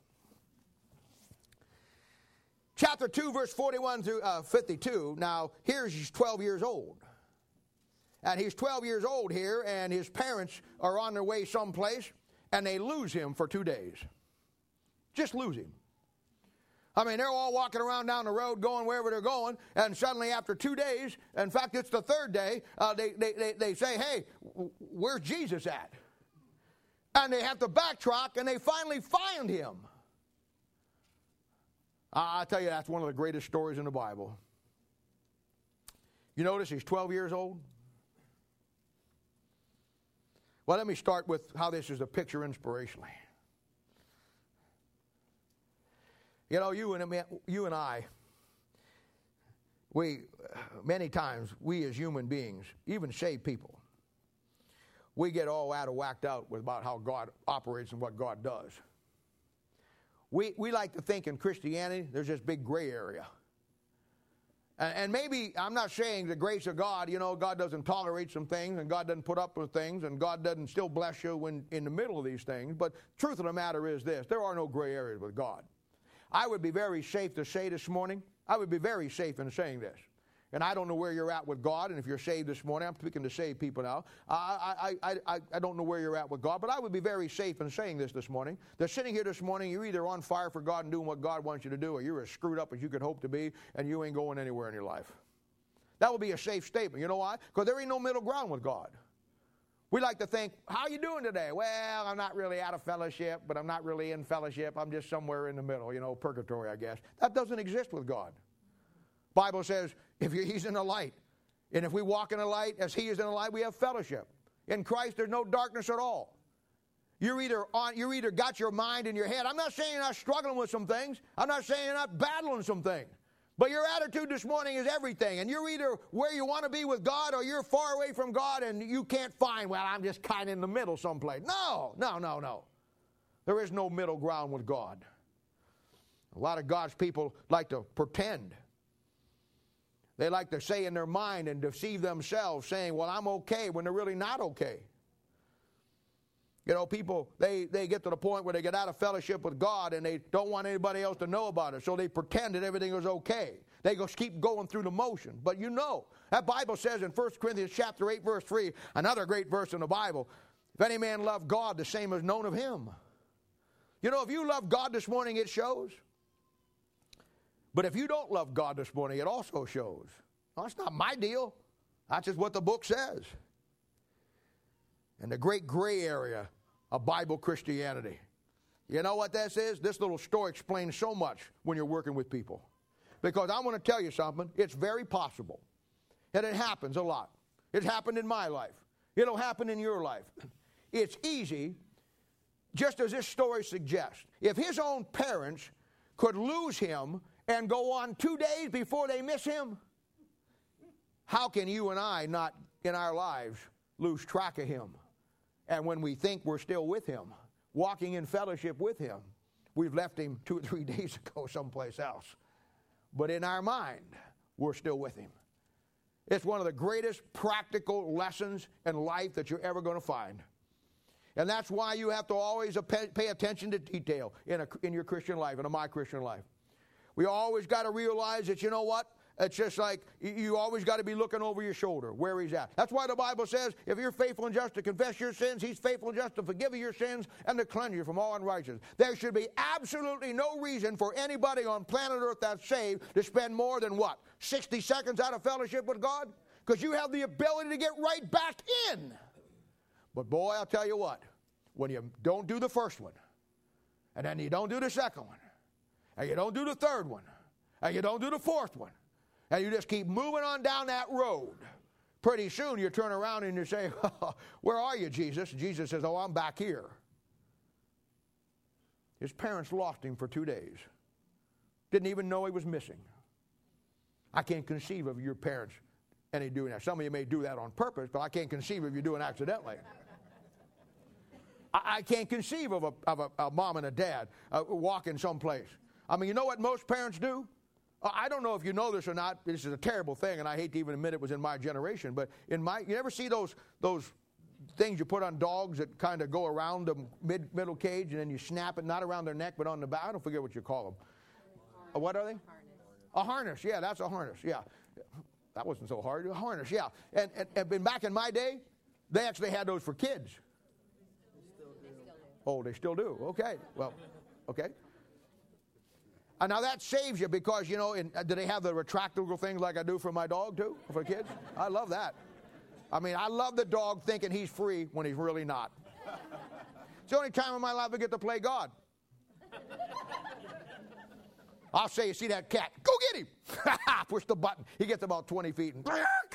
Chapter 2, verse 41 through 52. Now, he's 12 years old. And he's 12 years old here, and his parents are on their way someplace, and they lose him for 2 days. Just lose him. I mean, they're all walking around down the road going wherever they're going, and suddenly after 2 days, in fact, it's the third day, they say, hey, where's Jesus at? And they have to backtrack, and they finally find him. I tell you, that's one of the greatest stories in the Bible. You notice he's 12 years old? Well, let me start with how this is a picture inspirationally. You know, you and I, many times, we as human beings, even saved people, we get all out of whacked out about how God operates and what God does. We like to think in Christianity, there's this big gray area. And maybe, I'm not saying the grace of God, you know, God doesn't tolerate some things, and God doesn't put up with things, and God doesn't still bless you when in the middle of these things. But truth of the matter is this, there are no gray areas with God. I would be very safe to say this morning, I would be very safe in saying this. And I don't know where you're at with God, and if you're saved this morning, I'm speaking to saved people now. I don't know where you're at with God, but I would be very safe in saying this morning. They're sitting here this morning, you're either on fire for God and doing what God wants you to do, or you're as screwed up as you could hope to be, and you ain't going anywhere in your life. That would be a safe statement. You know why? Because there ain't no middle ground with God. We like to think, how are you doing today? Well, I'm not really out of fellowship, but I'm not really in fellowship. I'm just somewhere in the middle, you know, purgatory, I guess. That doesn't exist with God. Bible says, he's in the light. And if we walk in the light as he is in the light, we have fellowship. In Christ, there's no darkness at all. You're either got your mind in your head. I'm not saying you're not struggling with some things. I'm not saying you're not battling some things. But your attitude this morning is everything. And you're either where you want to be with God, or you're far away from God and you can't find, well, I'm just kind of in the middle someplace. No. There is no middle ground with God. A lot of God's people like to pretend. They like to say in their mind and deceive themselves, saying, well, I'm okay, when they're really not okay. You know, people, they get to the point where they get out of fellowship with God and they don't want anybody else to know about it, so they pretend that everything is okay. They just keep going through the motion. But you know, that Bible says in 1 Corinthians chapter 8, verse 3, another great verse in the Bible, if any man love God, the same is known of him. You know, if you love God this morning, it shows. But if you don't love God this morning, it also shows. Well, that's not my deal. That's just what the book says. and the great gray area of Bible Christianity. You know what this is? This little story explains so much when you're working with people. Because I want to tell you something, it's very possible. And it happens a lot. It's happened in my life. It'll happen in your life. It's easy, just as this story suggests. If his own parents could lose him and go on 2 days before they miss him, how can you and I not, in our lives, lose track of him? And when we think we're still with him, walking in fellowship with him, we've left him 2 or 3 days ago someplace else. But in our mind, we're still with him. It's one of the greatest practical lessons in life that you're ever going to find. And that's why you have to always pay attention to detail in your Christian life and in my Christian life. We always got to realize that, you know what? It's just like you always got to be looking over your shoulder where he's at. That's why the Bible says, if you're faithful and just to confess your sins, he's faithful and just to forgive you your sins and to cleanse you from all unrighteousness. There should be absolutely no reason for anybody on planet Earth that's saved to spend more than, 60 seconds out of fellowship with God? Because you have the ability to get right back in. But boy, I'll tell you what, when you don't do the first one, and then you don't do the second one, and you don't do the third one, and you don't do the fourth one, and you just keep moving on down that road, pretty soon you turn around and you say, where are you, Jesus? Jesus says, I'm back here. His parents lost him for 2 days. Didn't even know he was missing. I can't conceive of your parents any doing that. Some of you may do that on purpose, but I can't conceive of you doing it accidentally. I can't conceive of a mom and a dad walking someplace. I mean, you know what most parents do? I don't know if you know this or not. This is a terrible thing, and I hate to even admit it was in my generation. But you ever see those things you put on dogs that kind of go around the middle cage, and then you snap it, not around their neck, but on the back? I don't forget what you call them. What are they? A harness. Yeah, that's a harness. Yeah, that wasn't so hard. A harness. Yeah, and back in my day, they actually had those for kids. Oh, they still do. Okay. Well, okay. Now that saves you because, do they have the retractable things like I do for my dog too, for kids? I love that. I mean, I love the dog thinking he's free when he's really not. It's the only time in my life I get to play God. I'll say, you see that cat? Go get him. Push the button. He gets about 20 feet. And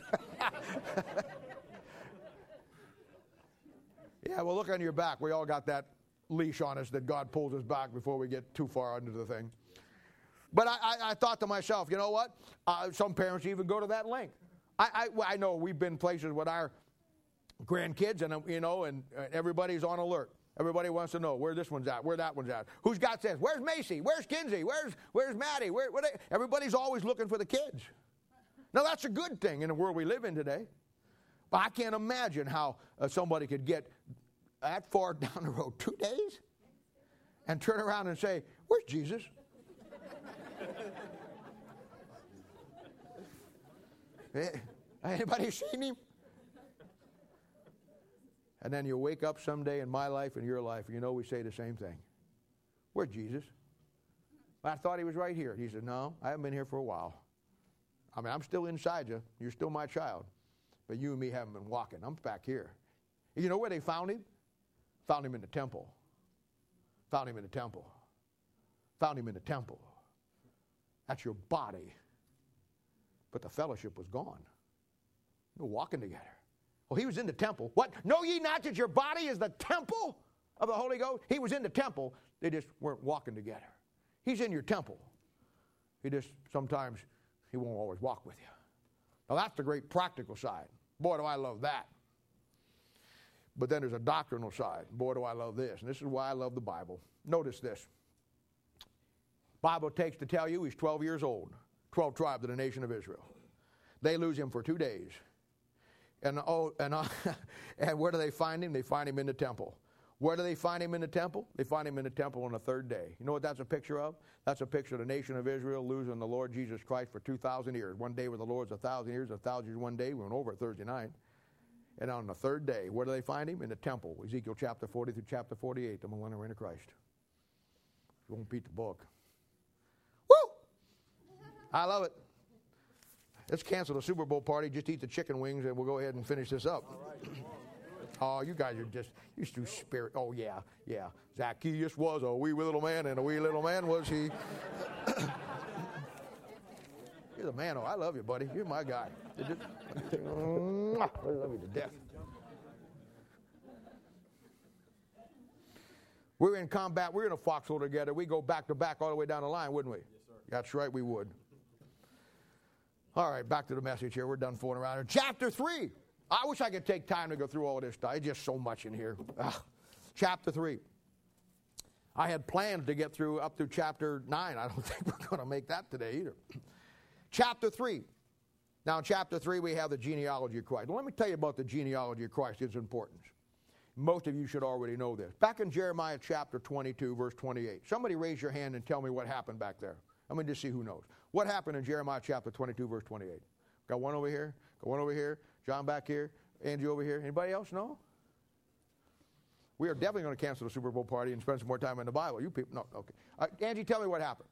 yeah, well, look on your back. We all got that leash on us that God pulls us back before we get too far under the thing. But I thought to myself, you know what? Some parents even go to that length. I know we've been places with our grandkids, and everybody's on alert. Everybody wants to know where this one's at, where that one's at. Who's got sense? Where's Macy? Where's Kinsey? Where's Maddie? Everybody's always looking for the kids. Now, that's a good thing in the world we live in today. But I can't imagine how somebody could get that far down the road 2 days and turn around and say, where's Jesus? Anybody seen him? And then you wake up someday in my life and your life, and we say the same thing. Where's Jesus? I thought he was right here. He said, no, I haven't been here for a while. I mean, I'm still inside you. You're still my child. But you and me haven't been walking. I'm back here. You know where they found him? Found him in the temple. Found him in the temple. Found him in the temple. That's your body. But the fellowship was gone. They were walking together. Well, he was in the temple. What? Know ye not that your body is the temple of the Holy Ghost? He was in the temple. They just weren't walking together. He's in your temple. Sometimes he won't always walk with you. Now, that's the great practical side. Boy, do I love that. But then there's a doctrinal side. Boy, do I love this. And this is why I love the Bible. Notice this. Bible takes to tell you he's 12 years old. 12 tribes of the nation of Israel. They lose him for 2 days. And where do they find him? They find him in the temple. Where do they find him in the temple? They find him in the temple on the third day. You know what that's a picture of? That's a picture of the nation of Israel losing the Lord Jesus Christ for 2,000 years. One day with the Lord's 1,000 years. 1,000 years one day. We went over it Thursday night. And on the third day, where do they find him? In the temple. Ezekiel chapter 40 through chapter 48, the millennial reign of Christ. You won't beat the book. Woo! I love it. Let's cancel the Super Bowl party, just eat the chicken wings, and we'll go ahead and finish this up. Oh, you guys are just, you're too spirit. Oh, yeah. Zacchaeus was a wee little man, and a wee little man was he. You're the man. Oh, I love you, buddy. You're my guy. I love you to death. We're in combat. We're in a foxhole together. We go back to back all the way down the line, wouldn't we? Yes, sir. That's right, we would. All right, back to the message here. We're done fooling around here. Chapter 3. I wish I could take time to go through all this stuff. It's just so much in here. Chapter 3. I had planned to get through up to chapter 9. I don't think we're going to make that today either. Chapter 3. Now, in chapter 3, we have the genealogy of Christ. Well, let me tell you about the genealogy of Christ, its importance. Most of you should already know this. Back in Jeremiah chapter 22, verse 28. Somebody raise your hand and tell me what happened back there. Let me just see who knows. What happened in Jeremiah chapter 22, verse 28? Got one over here. Got one over here. John back here. Angie over here. Anybody else know? We are definitely going to cancel the Super Bowl party and spend some more time in the Bible. You people, no, okay. Angie, tell me what happened.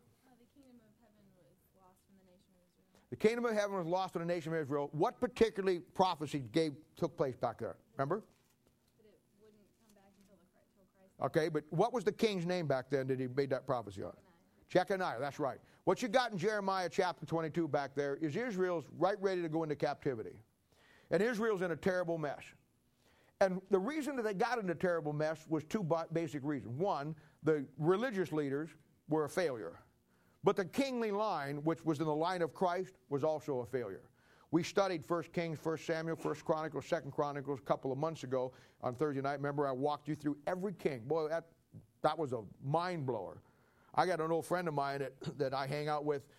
The kingdom of heaven was lost to the nation of Israel. What particularly prophecy took place back there? Remember? That it wouldn't come back until Christ. Okay, but what was the king's name back then that he made that prophecy on? Jeconiah, that's right. What you got in Jeremiah chapter 22 back there is Israel's right ready to go into captivity. And Israel's in a terrible mess. And the reason that they got in a terrible mess was two basic reasons. One, the religious leaders were a failure. But the kingly line, which was in the line of Christ, was also a failure. We studied 1 Kings, 1 Samuel, 1 Chronicles, 2 Chronicles a couple of months ago on Thursday night. Remember, I walked you through every king. Boy, that was a mind blower. I got an old friend of mine that I hang out with,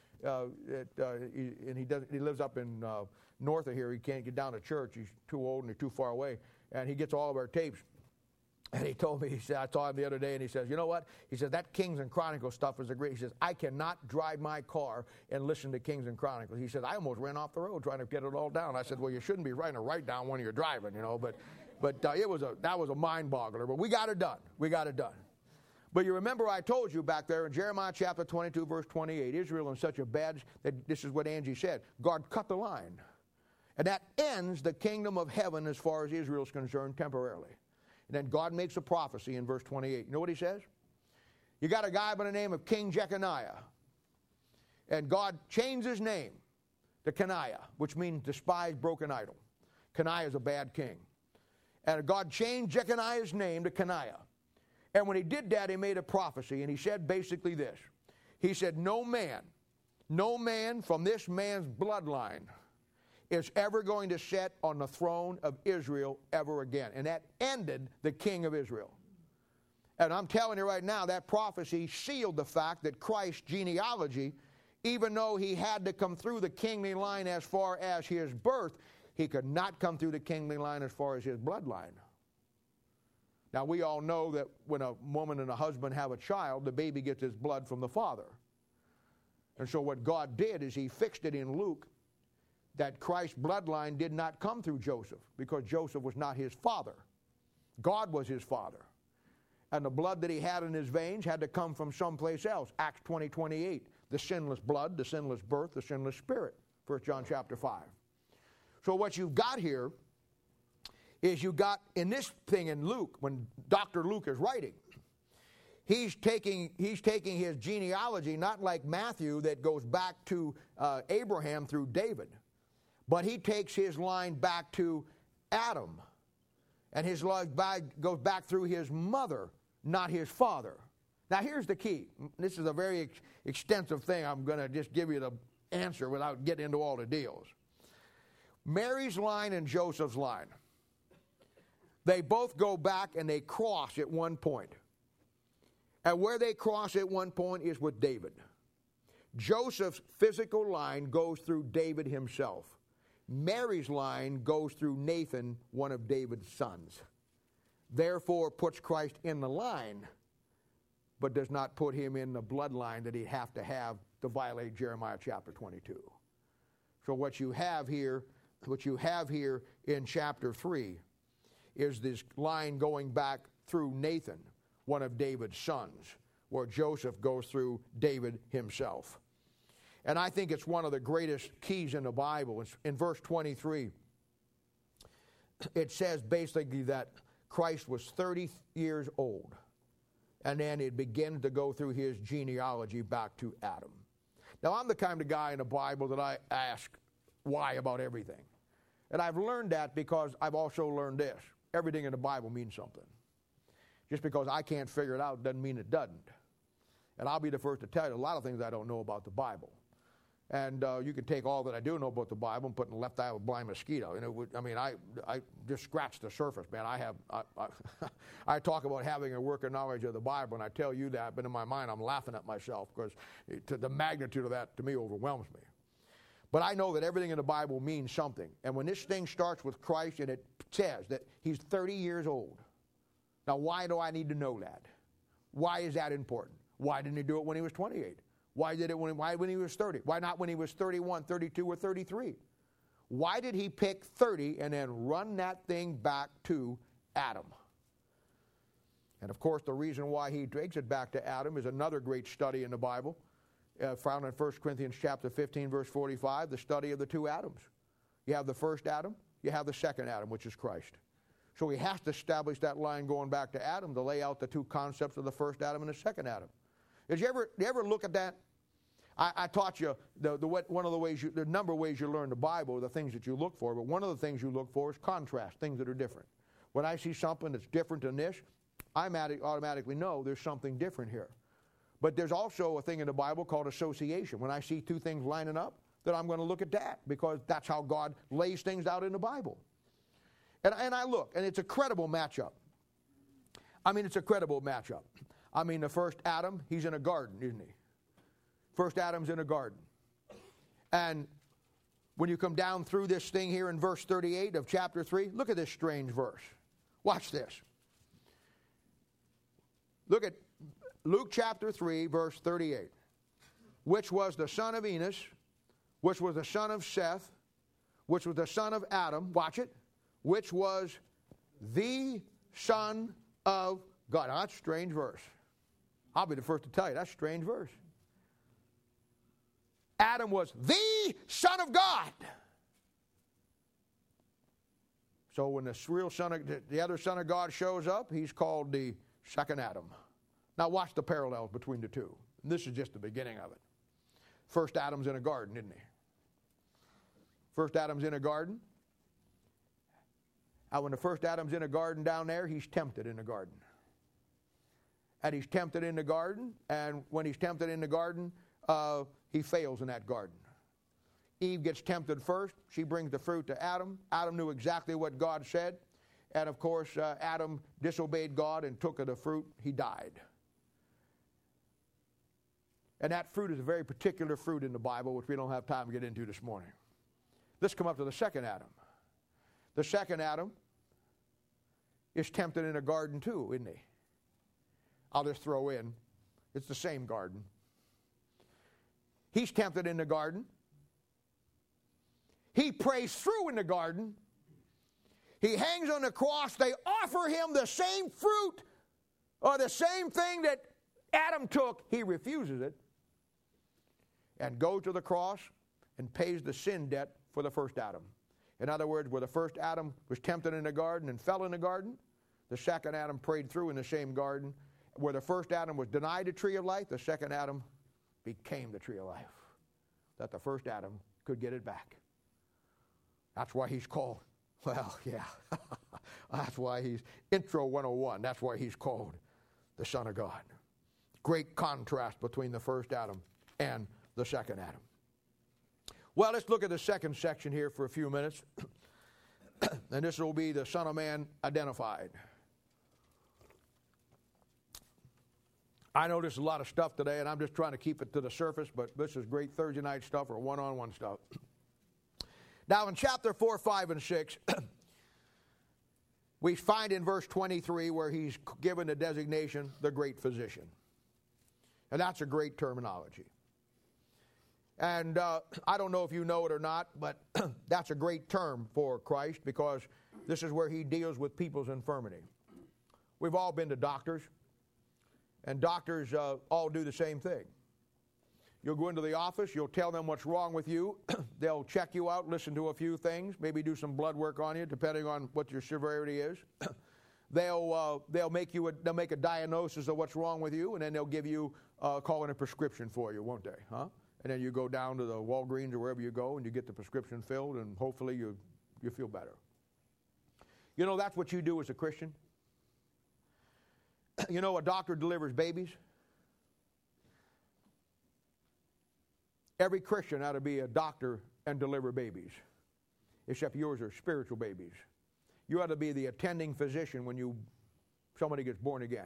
and he lives up in north of here. He can't get down to church. He's too old and he's too far away. And he gets all of our tapes. And he told me, he said, I saw him the other day, and he says, you know what? He says, that Kings and Chronicles stuff is a great. He says, I cannot drive my car and listen to Kings and Chronicles. He said, I almost ran off the road trying to get it all down. I said, well, you shouldn't be writing a write down when you're driving, you know. But that was a mind boggler. But we got it done. We got it done. But you remember I told you back there in Jeremiah chapter 22, verse 28, Israel in such a bad, that this is what Angie said, God cut the line. And that ends the kingdom of heaven as far as Israel is concerned temporarily. And then God makes a prophecy in verse 28. You know what he says? You got a guy by the name of King Jeconiah. And God changed his name to Coniah, which means despised, broken idol. Coniah is a bad king. And God changed Jeconiah's name to Coniah. And when he did that, he made a prophecy. And he said basically this. He said, no man from this man's bloodline is ever going to sit on the throne of Israel ever again. And that ended the king of Israel. And I'm telling you right now, that prophecy sealed the fact that Christ's genealogy, even though he had to come through the kingly line as far as his birth, he could not come through the kingly line as far as his bloodline. Now, we all know that when a woman and a husband have a child, the baby gets his blood from the father. And so what God did is he fixed it in Luke that Christ's bloodline did not come through Joseph because Joseph was not his father. God was his father. And the blood that he had in his veins had to come from someplace else. Acts 20:28, the sinless blood, the sinless birth, the sinless spirit. 1 John chapter 5. So what you've got here is you got in this thing in Luke, when Dr. Luke is writing, he's taking his genealogy, not like Matthew that goes back to Abraham through David, but he takes his line back to Adam, and his line goes back through his mother, not his father. Now here's the key. This is a very extensive thing. I'm going to just give you the answer without getting into all the deals. Mary's line and Joseph's line, they both go back and they cross at one point. And where they cross at one point is with David. Joseph's physical line goes through David himself. Mary's line goes through Nathan, one of David's sons. Therefore, puts Christ in the line, but does not put him in the bloodline that he'd have to violate Jeremiah chapter 22. So what you have here in chapter 3 is this line going back through Nathan, one of David's sons, where Joseph goes through David himself. And I think it's one of the greatest keys in the Bible. It's in verse 23. it says basically that Christ was 30 years old. And then it begins to go through his genealogy back to Adam. Now, I'm the kind of guy in the Bible that I ask why about everything. And I've learned that because I've also learned this. Everything in the Bible means something. Just because I can't figure it out doesn't mean it doesn't. And I'll be the first to tell you a lot of things I don't know about the Bible. And you can take all that I do know about the Bible and put in the left eye of a blind mosquito. And I just scratched the surface, man. I talk about having a working knowledge of the Bible, and I tell you that, but in my mind I'm laughing at myself because the magnitude of that to me overwhelms me. But I know that everything in the Bible means something. And when this thing starts with Christ and it says that he's 30 years old, now why do I need to know that? Why is that important? Why didn't he do it when he was 28? Why did it when he was 30? Why not when he was 31, 32, or 33? Why did he pick 30 and then run that thing back to Adam? And of course, the reason why he takes it back to Adam is another great study in the Bible, found in 1 Corinthians chapter 15, verse 45, the study of the two Adams. You have the first Adam, you have the second Adam, which is Christ. So he has to establish that line going back to Adam to lay out the two concepts of the first Adam and the second Adam. Did you ever look at that? I taught you one of the ways, the number of ways you learn the Bible, the things that you look for, but one of the things you look for is contrast, things that are different. When I see something that's different than this, I automatically know there's something different here. But there's also a thing in the Bible called association. When I see two things lining up, then I'm going to look at that because that's how God lays things out in the Bible. And I look, and it's a credible matchup. It's a credible matchup. The first Adam, he's in a garden, isn't he? First Adam's in a garden. And when you come down through this thing here in verse 38 of chapter 3, look at this strange verse. Watch this. Look at Luke chapter 3, verse 38. Which was the son of Enos, which was the son of Seth, which was the son of Adam, watch it, which was the son of God. Now, that's a strange verse. I'll be the first to tell you, that's a strange verse. Adam was the Son of God. So when the other Son of God shows up, he's called the second Adam. Now watch the parallels between the two. This is just the beginning of it. First Adam's in a garden, isn't he? First Adam's in a garden. And when the first Adam's in a garden down there, he's tempted in the garden. And he's tempted in the garden, and when he's tempted in the garden, he fails in that garden. Eve gets tempted first. She brings the fruit to Adam. Adam knew exactly what God said. And of course, Adam disobeyed God and took of the fruit. He died. And that fruit is a very particular fruit in the Bible, which we don't have time to get into this morning. Let's come up to the second Adam. The second Adam is tempted in a garden too, isn't he? I'll just throw in, it's the same garden. He's tempted in the garden. He prays through in the garden. He hangs on the cross. They offer him the same fruit or the same thing that Adam took. He refuses it and goes to the cross and pays the sin debt for the first Adam. In other words, where the first Adam was tempted in the garden and fell in the garden, the second Adam prayed through in the same garden. Where the first Adam was denied the tree of life, the second Adam became the tree of life. That the first Adam could get it back. That's why he's called, that's why he's, Intro 101, that's why he's called the Son of God. Great contrast between the first Adam and the second Adam. Well, let's look at the second section here for a few minutes. And this will be the Son of Man identified. I know there's a lot of stuff today, and I'm just trying to keep it to the surface, but this is great Thursday night stuff or one-on-one stuff. Now, in chapter 4, 5, and 6, we find in verse 23 where he's given the designation, the great physician. And that's a great terminology. And I don't know if you know it or not, but that's a great term for Christ because this is where he deals with people's infirmity. We've all been to doctors. And doctors all do the same thing. You'll go into the office. You'll tell them what's wrong with you. They'll check you out, listen to a few things, maybe do some blood work on you, depending on what your severity is. They'll make a diagnosis of what's wrong with you, and then they'll give you call in a prescription for you, won't they? Huh? And then you go down to the Walgreens or wherever you go, and you get the prescription filled, and hopefully you feel better. You know, that's what you do as a Christian. You know, a doctor delivers babies. Every Christian ought to be a doctor and deliver babies, except yours are spiritual babies. You ought to be the attending physician when somebody gets born again.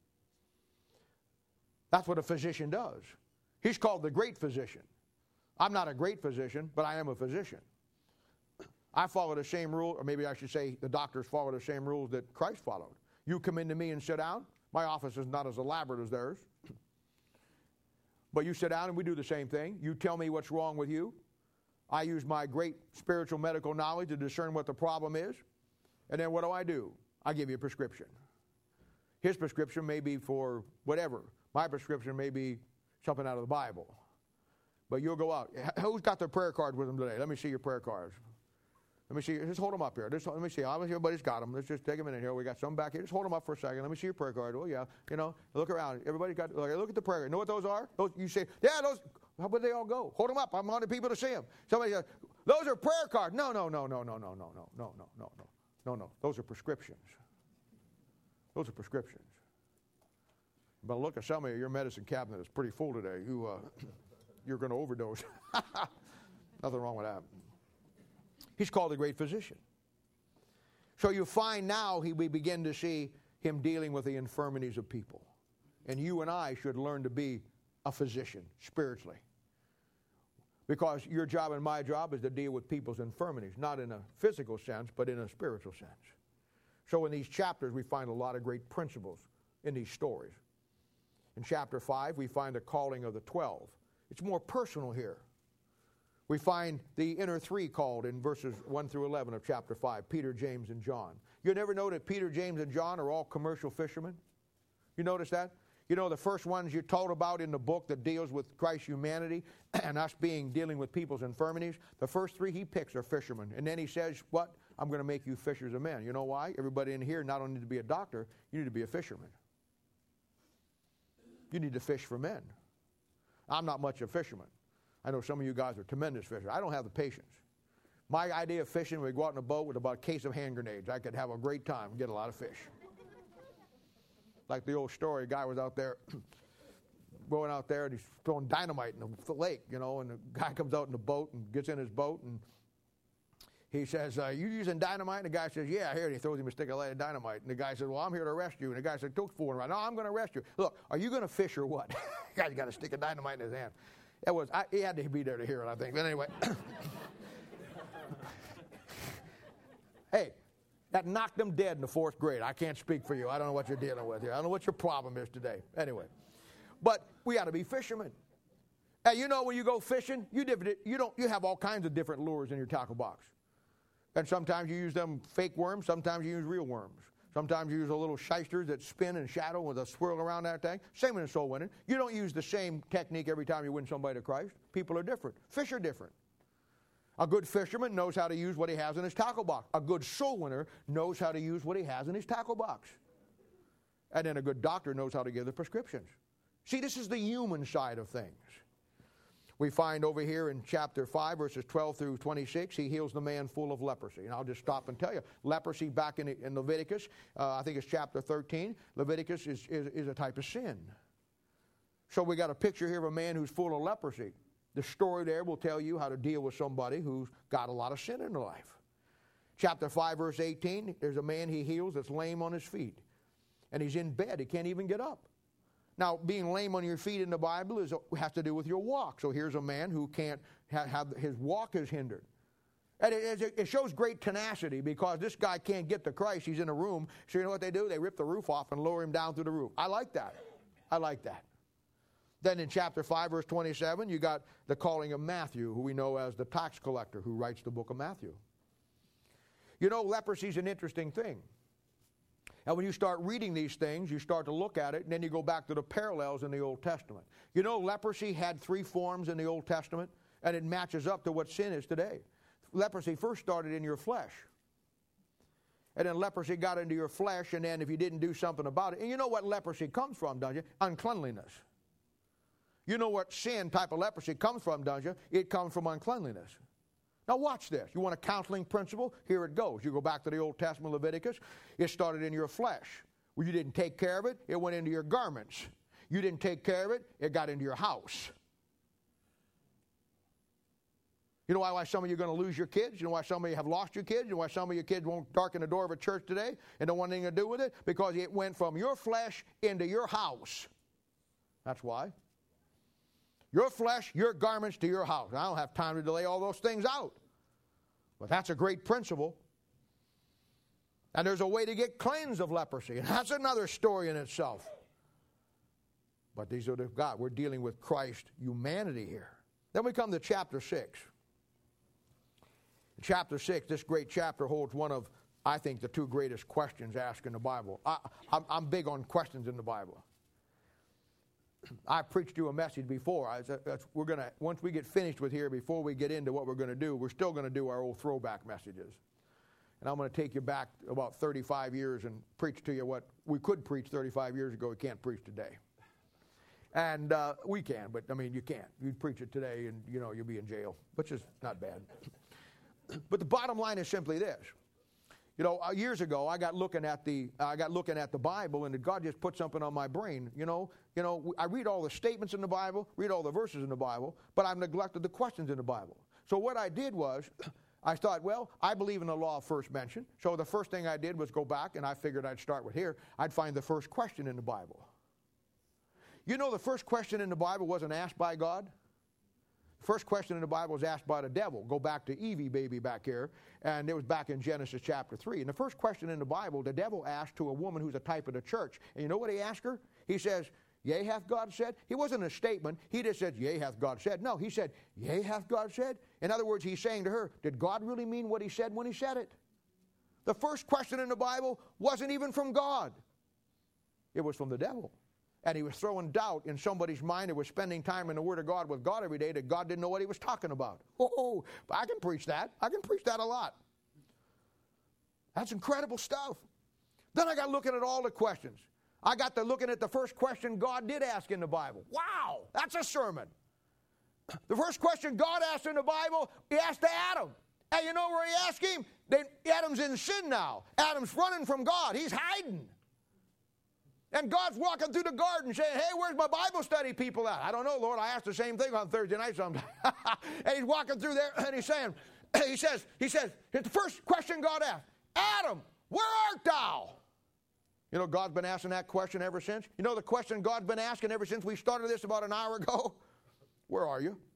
That's what a physician does. He's called the great physician. I'm not a great physician, but I am a physician. I follow the same rule, or maybe I should say the doctors follow the same rules that Christ followed. You come into me and sit down. My office is not as elaborate as theirs. But you sit down and we do the same thing. You tell me what's wrong with you. I use my great spiritual medical knowledge to discern what the problem is. And then what do? I give you a prescription. His prescription may be for whatever. My prescription may be something out of the Bible. But you'll go out. Who's got their prayer card with them today? Let me see your prayer cards. Let me see. Just hold them up here. Let me see. Everybody's got them. Let's just take a minute here. We got some back here. Just hold them up for a second. Let me see your prayer card. Oh, yeah. You know, look around. Everybody's got, look at the prayer card. You know what those are? You say, yeah, those, how would they all go? Hold them up. I wanted people to see them. Somebody says, those are prayer cards. No. Those are prescriptions. Those are prescriptions. But look at some of you. Your medicine cabinet is pretty full today. You're going to overdose. Nothing wrong with that. He's called the great physician. So you find now we begin to see him dealing with the infirmities of people. And you and I should learn to be a physician spiritually. Because your job and my job is to deal with people's infirmities, not in a physical sense, but in a spiritual sense. So in these chapters, we find a lot of great principles in these stories. In chapter 5, we find the calling of the 12. It's more personal here. We find the inner three called in verses 1 through 11 of chapter 5, Peter, James, and John. You never know that Peter, James, and John are all commercial fishermen? You notice that? You know, the first ones you're told about in the book that deals with Christ's humanity and us dealing with people's infirmities, the first three he picks are fishermen. And then he says, what? I'm going to make you fishers of men. You know why? Everybody in here not only need to be a doctor, you need to be a fisherman. You need to fish for men. I'm not much of a fisherman. I know some of you guys are tremendous fishers. I don't have the patience. My idea of fishing, we go out in a boat with about a case of hand grenades. I could have a great time and get a lot of fish. Like the old story, a guy was out there, going out there, and he's throwing dynamite in the lake, you know, and the guy comes out in the boat and gets in his boat, and he says, you using dynamite? And the guy says, yeah, here. And he throws him a stick of dynamite. And the guy says, well, I'm here to arrest you. And the guy said, don't fool around. No, I'm going to arrest you. Look, are you going to fish or what? The guy's got a stick of dynamite in his hand. He had to be there to hear it, I think. But anyway. Hey, that knocked them dead in the 4th grade. I can't speak for you. I don't know what you're dealing with here. I don't know what your problem is today. Anyway. But we ought to be fishermen. Hey, you know when you go fishing, you have all kinds of different lures in your tackle box. And sometimes you use them fake worms. Sometimes you use real worms. Sometimes you use a little shysters that spin and shadow with a swirl around that thing. Same in soul winning. You don't use the same technique every time you win somebody to Christ. People are different. Fish are different. A good fisherman knows how to use what he has in his tackle box. A good soul winner knows how to use what he has in his tackle box. And then a good doctor knows how to give the prescriptions. See, this is the human side of things. We find over here in chapter 5, verses 12 through 26, he heals the man full of leprosy. And I'll just stop and tell you, leprosy back in Leviticus, I think it's chapter 13, Leviticus is a type of sin. So we got a picture here of a man who's full of leprosy. The story there will tell you how to deal with somebody who's got a lot of sin in their life. Chapter 5, verse 18, there's a man he heals that's lame on his feet. And he's in bed. He can't even get up. Now, being lame on your feet in the Bible has to do with your walk. So here's a man who can't have his walk is hindered. And it shows great tenacity because this guy can't get to Christ. He's in a room. So you know what they do? They rip the roof off and lower him down through the roof. I like that. I like that. Then in chapter 5, verse 27, you got the calling of Matthew, who we know as the tax collector who writes the book of Matthew. You know, leprosy is an interesting thing. And when you start reading these things, you start to look at it, and then you go back to the parallels in the Old Testament. You know, leprosy had 3 forms in the Old Testament, and it matches up to what sin is today. Leprosy first started in your flesh. And then leprosy got into your flesh, and then if you didn't do something about it, and you know what leprosy comes from, don't you? Uncleanliness. You know what sin type of leprosy comes from, don't you? It comes from uncleanliness. Now watch this. You want a counseling principle? Here it goes. You go back to the Old Testament, Leviticus. It started in your flesh. Well, you didn't take care of it, it went into your garments. You didn't take care of it, it got into your house. You know why some of you are going to lose your kids? You know why some of you have lost your kids? You know why some of your kids won't darken the door of a church today and don't want anything to do with it? Because it went from your flesh into your house. That's why. Your flesh, your garments to your house. I don't have time to delay all those things out. But that's a great principle. And there's a way to get cleansed of leprosy. And that's another story in itself. But these are the God. We're dealing with Christ humanity here. Then we come to chapter 6. In chapter 6, this great chapter holds one of, I think, the 2 greatest questions asked in the Bible. I'm big on questions in the Bible. I preached you a message before. We're going to, once we get finished with here, before we get into what we're going to do, we're still going to do our old throwback messages. And I'm going to take you back about 35 years and preach to you what we could preach 35 years ago, we can't preach today. And we can, but I mean, you can't. You'd preach it today and, you know, you'll be in jail, which is not bad. But the bottom line is simply this. You know, years ago, I got looking at the Bible, and God just put something on my brain. You know, I read all the statements in the Bible, read all the verses in the Bible, but I've neglected the questions in the Bible. So what I did was, I thought, well, I believe in the law of first mention. So the first thing I did was go back, and I figured I'd start with here. I'd find the first question in the Bible. You know, the first question in the Bible wasn't asked by God. First question in the Bible was asked by the devil. Go back to Evie, baby, back here. And it was back in Genesis chapter 3. And the first question in the Bible, the devil asked to a woman who's a type of the church. And you know what he asked her? He says, yea, hath God said? He wasn't a statement. He just said, yea, hath God said. No, he said, yea, hath God said? In other words, he's saying to her, did God really mean what he said when he said it? The first question in the Bible wasn't even from God. It was from the devil. And he was throwing doubt in somebody's mind that was spending time in the Word of God with God every day that God didn't know what he was talking about. Oh, I can preach that. I can preach that a lot. That's incredible stuff. Then I got looking at all the questions. I got to looking at the first question God did ask in the Bible. Wow, that's a sermon. The first question God asked in the Bible, he asked to Adam. And you know where he asked him? Adam's in sin now. Adam's running from God. He's hiding. And God's walking through the garden saying, hey, where's my Bible study people at? I don't know, Lord. I asked the same thing on Thursday night sometimes. And he's walking through there and he's saying, he says, the first question God asked, Adam, where art thou? You know, God's been asking that question ever since. You know the question God's been asking ever since we started this about an hour ago? Where are you?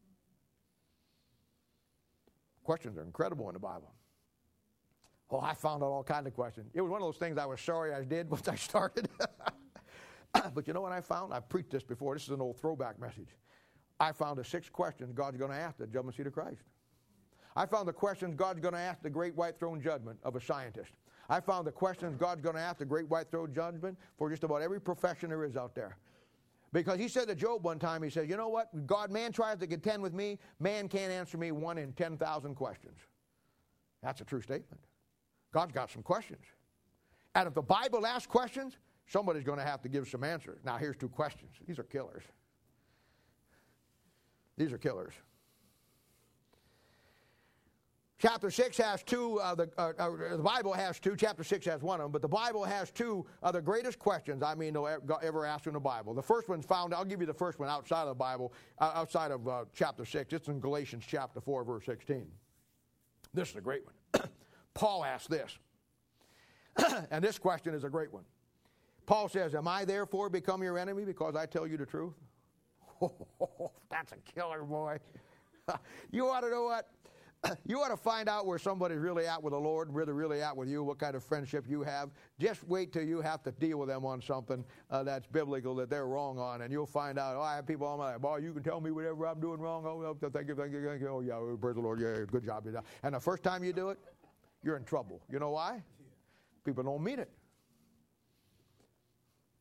Questions are incredible in the Bible. Oh, I found out all kinds of questions. It was one of those things I was sorry I did once I started. But you know what I found? I've preached this before. This is an old throwback message. I found the 6 questions God's going to ask the judgment seat of Christ. I found the questions God's going to ask the great white throne judgment of a scientist. I found the questions God's going to ask the great white throne judgment for just about every profession there is out there. Because he said to Job one time, he said, you know what? Man tries to contend with me. Man can't answer me 1 in 10,000 questions. That's a true statement. God's got some questions. And if the Bible asks questions, somebody's going to have to give some answers. Now, here's 2 questions. These are killers. These are killers. Chapter 6 has 2, the Bible has 2, chapter 6 has 1 of them, but the Bible has 2 of the greatest questions, ever asked in the Bible. The first one's found, I'll give you the first one outside of the Bible, outside of chapter 6. It's in Galatians chapter 4, verse 16. This is a great one. Paul asked this, and this question is a great one. Paul says, am I therefore become your enemy because I tell you the truth? Oh, that's a killer, boy. You ought to know what? You ought to find out where somebody's really at with the Lord, where they're really at with you, what kind of friendship you have. Just wait till you have to deal with them on something that's biblical that they're wrong on, and you'll find out, I have people all my life, boy, you can tell me whatever I'm doing wrong. Oh, thank you. Oh, yeah, praise the Lord. Yeah, good job. And the first time you do it, you're in trouble. You know why? People don't mean it.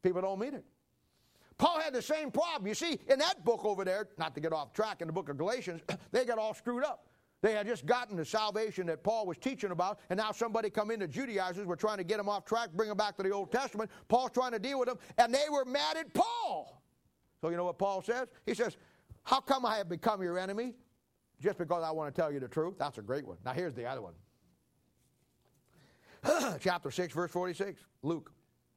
People don't mean it. Paul had the same problem. You see, in that book over there, not to get off track, in the book of Galatians, they got all screwed up. They had just gotten the salvation that Paul was teaching about, and now somebody come in, the Judaizers were trying to get them off track, bring them back to the Old Testament. Paul's trying to deal with them, and they were mad at Paul. So you know what Paul says? He says, how come I have become your enemy? Just because I want to tell you the truth? That's a great one. Now here's the other one. Chapter 6, verse 46, Luke.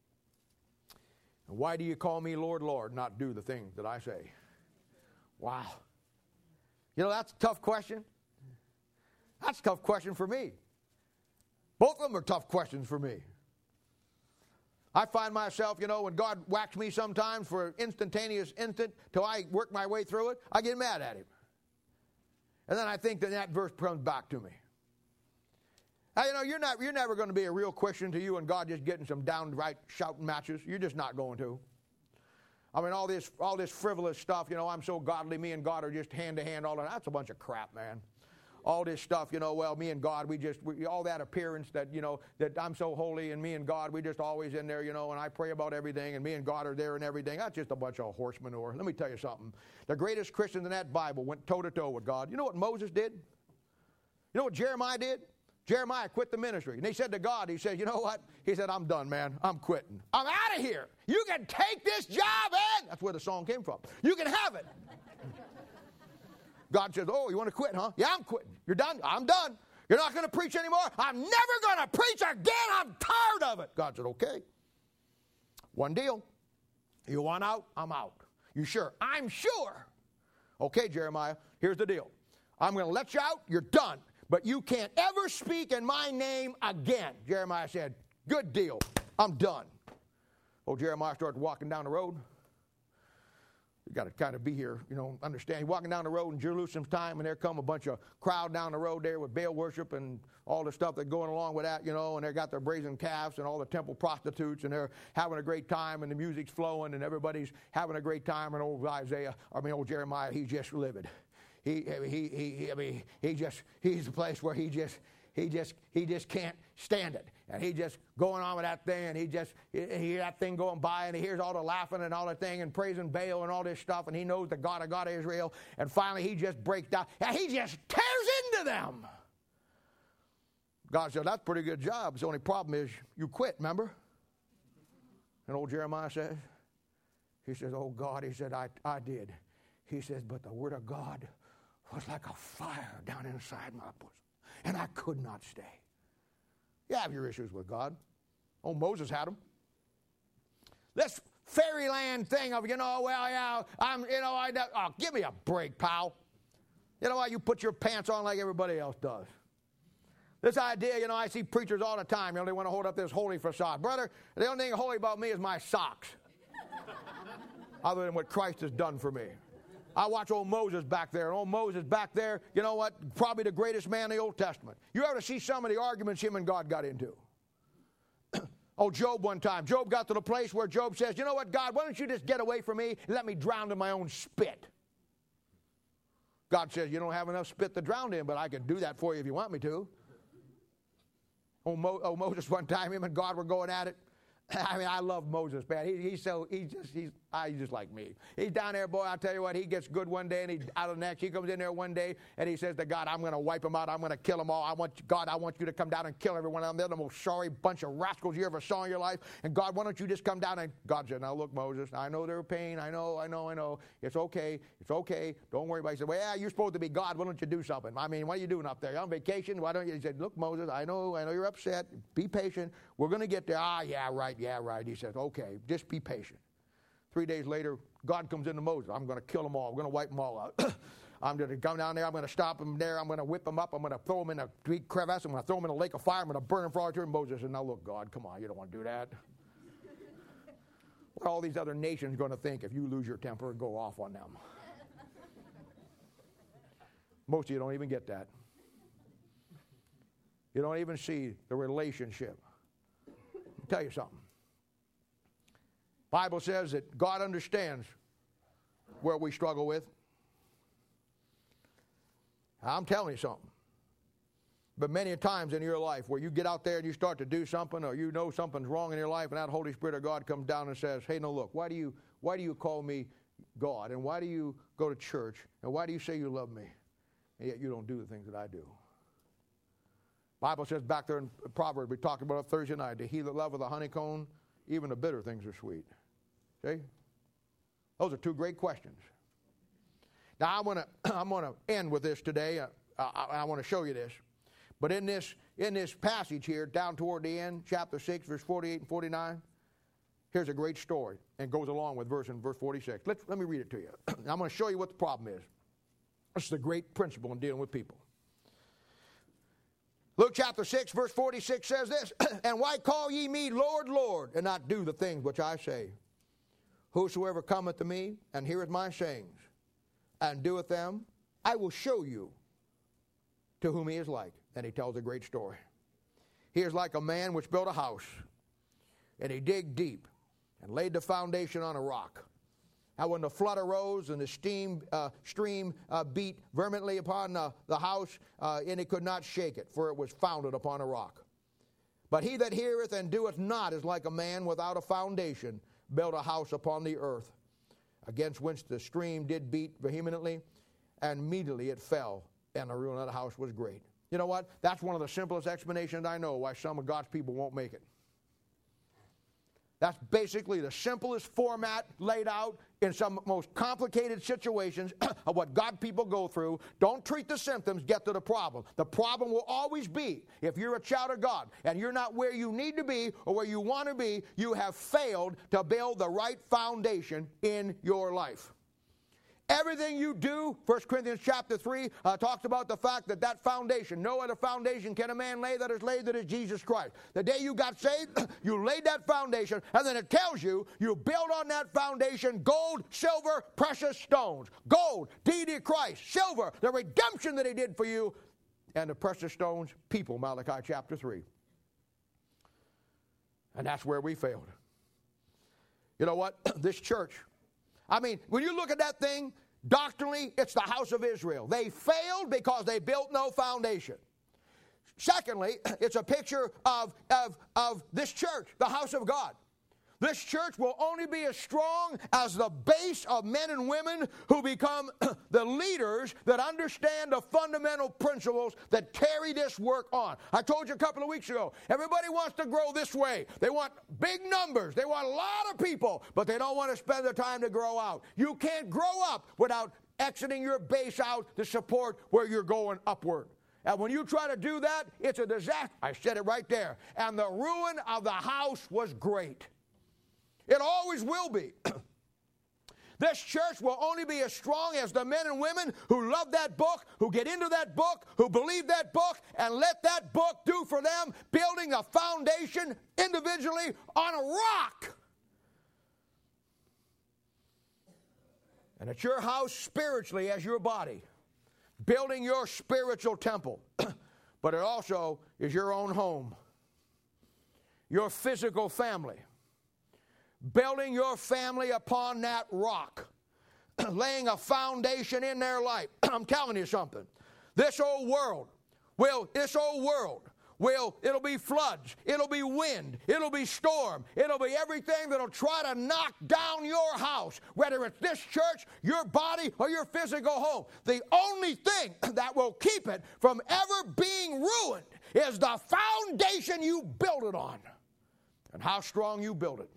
Why do you call me Lord, Lord, not do the things that I say? Wow. You know, that's a tough question. That's a tough question for me. Both of them are tough questions for me. I find myself, you know, when God whacks me sometimes for an instantaneous instant till I work my way through it, I get mad at him. And then I think that verse comes back to me. Now, you know, you're never going to be a real Christian till you and God just getting some downright shouting matches. You're just not going to. I mean, all this frivolous stuff, you know, I'm so godly, me and God are just hand to hand, all that. That's a bunch of crap, man. All this stuff, you know, well, me and God, all that appearance that, you know, that I'm so holy and me and God, we just always in there, you know, and I pray about everything and me and God are there and everything. That's just a bunch of horse manure. Let me tell you something. The greatest Christians in that Bible went toe-to-toe with God. You know what Moses did? You know what Jeremiah did? Jeremiah quit the ministry. And he said to God, he said, you know what? He said, I'm done, man. I'm quitting. I'm out of here. You can take this job, Ed. That's where the song came from. You can have it. God says, oh, you want to quit, huh? Yeah, I'm quitting. You're done? I'm done. You're not going to preach anymore? I'm never going to preach again. I'm tired of it. God said, okay. One deal. You want out? I'm out. You sure? I'm sure. Okay, Jeremiah, here's the deal. I'm going to let you out. You're done. But you can't ever speak in my name again. Jeremiah said, good deal. I'm done. Oh, Jeremiah started walking down the road. You got to kind of be here, you know, understand. He's walking down the road in Jerusalem's time, and there come a bunch of crowd down the road there with Baal worship and all the stuff that's going along with that, you know, and they got their brazen calves and all the temple prostitutes, and they're having a great time, and the music's flowing, and everybody's having a great time, and old Jeremiah, he's just livid. He's the place where he just can't stand it. And he just going on with that thing, and he hear that thing going by, and he hears all the laughing and all that thing and praising Baal and all this stuff, and he knows the God of Israel, and finally he just breaks down, and he just tears into them. God said, that's a pretty good job. The only problem is you quit, remember? And old Jeremiah says, he says, oh God, he said, I did. He says, but the word of God was like a fire down inside my bosom, and I could not stay. You have your issues with God. Oh, Moses had them. This fairyland thing of, you know, well, yeah, give me a break, pal. You know what? You put your pants on like everybody else does. This idea, you know, I see preachers all the time, you know, they want to hold up this holy facade. Brother, the only thing holy about me is my socks. Other than what Christ has done for me. I watch old Moses back there, and old Moses back there, you know what, probably the greatest man in the Old Testament. You ever see some of the arguments him and God got into? Oh, Job one time. Job got to the place where Job says, you know what, God, why don't you just get away from me and let me drown in my own spit? God says, you don't have enough spit to drown in, but I can do that for you if you want me to. Oh, Moses one time, him and God were going at it. I mean, I love Moses, man. He's just like me. He's down there, boy, I'll tell you what, he gets good one day and he's out of the next. He comes in there one day and he says to God, I'm going to wipe them out. I'm going to kill them all. I want you to come down and kill every one of them. They're the most sorry bunch of rascals you ever saw in your life. And God, why don't you just come down? And God said, now look, Moses, I know they're pain. I know. It's okay. Don't worry about it. He said, well, yeah, you're supposed to be God. Why don't you do something? I mean, what are you doing up there? You're on vacation? Why don't you? He said, look, Moses, I know you're upset. Be patient. We're going to get there. Yeah, right. He says, okay, just be patient. 3 days later, God comes into Moses. I'm going to kill them all. I'm going to wipe them all out. I'm going to come down there. I'm going to stop them there. I'm going to whip them up. I'm going to throw them in a deep crevice. I'm going to throw them in a lake of fire. I'm going to burn them for all eternity. Moses said, now look, God, come on. You don't want to do that. What are all these other nations going to think if you lose your temper and go off on them? Most of you don't even get that. You don't even see the relationship. I'll tell you something. Bible says that God understands where we struggle with. I'm telling you something. But many times in your life where you get out there and you start to do something, or you know something's wrong in your life, and that Holy Spirit of God comes down and says, hey, no, look, why do you call me God? And why do you go to church? And why do you say you love me? And yet you don't do the things that I do. Bible says back there in Proverbs, we talked about it Thursday night, to he that loveth a honeycomb, even the bitter things are sweet. See? Those are two great questions. Now I'm going to end with this today. I want to show you this. But in this passage here, down toward the end, chapter 6, verse 48 and 49, here's a great story, and goes along with verse 46. Let me read it to you. I'm going to show you what the problem is. This is a great principle in dealing with people. Luke chapter 6, verse 46 says this, and why call ye me Lord, Lord, and not do the things which I say? Whosoever cometh to me, and heareth my sayings, and doeth them, I will show you to whom he is like. And he tells a great story. He is like a man which built a house, and he digged deep, and laid the foundation on a rock. And when the flood arose, and the stream beat vehemently upon the house, and it could not shake it, for it was founded upon a rock. But he that heareth and doeth not is like a man without a foundation, built a house upon the earth, against which the stream did beat vehemently, and immediately it fell, and the ruin of the house was great. You know what? That's one of the simplest explanations I know why some of God's people won't make it. That's basically the simplest format laid out in some most complicated situations of what God people go through. Don't treat the symptoms, get to the problem. The problem will always be, if you're a child of God and you're not where you need to be or where you want to be, you have failed to build the right foundation in your life. Everything you do, 1 Corinthians chapter 3 talks about the fact that foundation, no other foundation can a man lay that is Jesus Christ. The day you got saved, you laid that foundation, and then it tells you build on that foundation gold, silver, precious stones. Gold, deity of Christ. Silver, the redemption that he did for you. And the precious stones, people, Malachi chapter 3. And that's where we failed. You know what? This church, I mean, when you look at that thing, doctrinally, it's the house of Israel. They failed because they built no foundation. Secondly, it's a picture of this church, the house of God. This church will only be as strong as the base of men and women who become the leaders that understand the fundamental principles that carry this work on. I told you a couple of weeks ago, everybody wants to grow this way. They want big numbers. They want a lot of people, but they don't want to spend the time to grow out. You can't grow up without exiting your base out to support where you're going upward. And when you try to do that, it's a disaster. I said it right there. And the ruin of the house was great. It always will be. This church will only be as strong as the men and women who love that book, who get into that book, who believe that book, and let that book do for them, building a foundation individually on a rock. And it's your house spiritually as your body, building your spiritual temple. But it also is your own home, your physical family. Building your family upon that rock, laying a foundation in their life. I'm telling you something. This old world it'll be floods, it'll be wind, it'll be storm, it'll be everything that'll try to knock down your house, whether it's this church, your body, or your physical home. The only thing that will keep it from ever being ruined is the foundation you build it on and how strong you build it.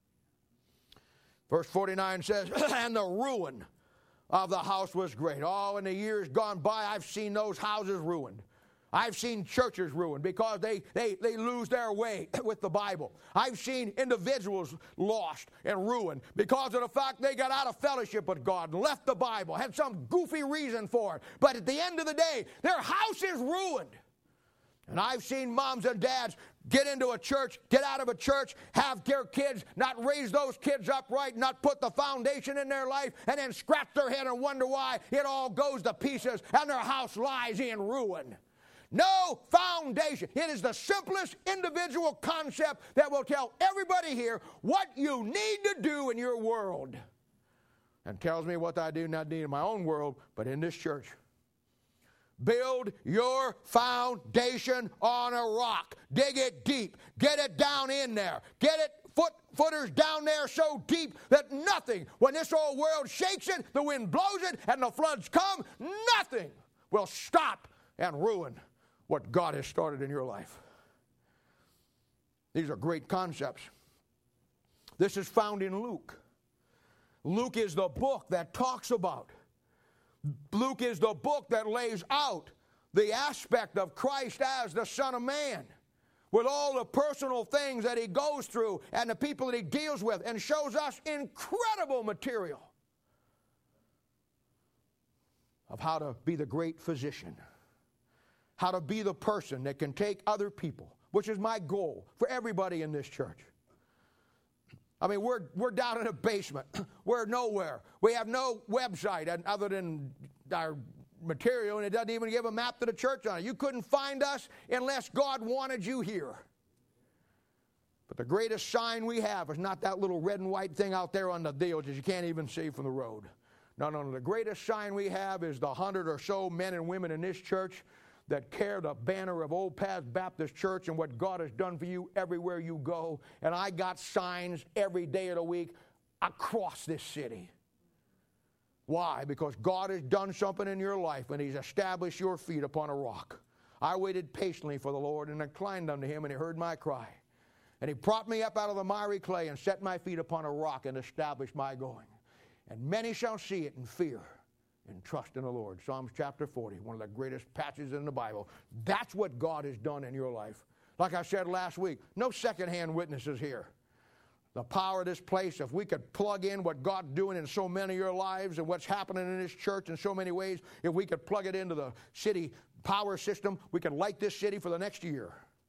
Verse 49 says, and the ruin of the house was great. Oh, in the years gone by, I've seen those houses ruined. I've seen churches ruined because they lose their way with the Bible. I've seen individuals lost and ruined because of the fact they got out of fellowship with God and left the Bible, had some goofy reason for it. But at the end of the day, their house is ruined. And I've seen moms and dads get into a church, get out of a church, have their kids, not raise those kids up right, not put the foundation in their life, and then scratch their head and wonder why it all goes to pieces and their house lies in ruin. No foundation. It is the simplest individual concept that will tell everybody here what you need to do in your world. And tells me what I do not need in my own world, but in this church. Build your foundation on a rock. Dig it deep. Get it down in there. Get it footers down there so deep that nothing, when this old world shakes it, the wind blows it, and the floods come, nothing will stop and ruin what God has started in your life. These are great concepts. This is found in Luke. Luke is the book that talks about. Luke is the book that lays out the aspect of Christ as the Son of Man, with all the personal things that he goes through and the people that he deals with, and shows us incredible material of how to be the great physician, how to be the person that can take other people, which is my goal for everybody in this church. I mean, we're down in a basement. We're nowhere. We have no website other than our material, and it doesn't even give a map to the church on it. You couldn't find us unless God wanted you here. But the greatest sign we have is not that little red and white thing out there on the deal that you can't even see from the road. No. The greatest sign we have is the 100 or so men and women in this church that carry the banner of Old Paths Baptist Church and what God has done for you everywhere you go. And I got signs every day of the week across this city. Why? Because God has done something in your life and he's established your feet upon a rock. I waited patiently for the Lord and inclined unto him, and he heard my cry. And he propped me up out of the miry clay and set my feet upon a rock and established my going. And many shall see it and fear and trust in the Lord. Psalms chapter 40, one of the greatest passages in the Bible. That's what God has done in your life. Like I said last week, no secondhand witnesses here. The power of this place, if we could plug in what God's doing in so many of your lives and what's happening in this church in so many ways, if we could plug it into the city power system, we could light this city for the next year.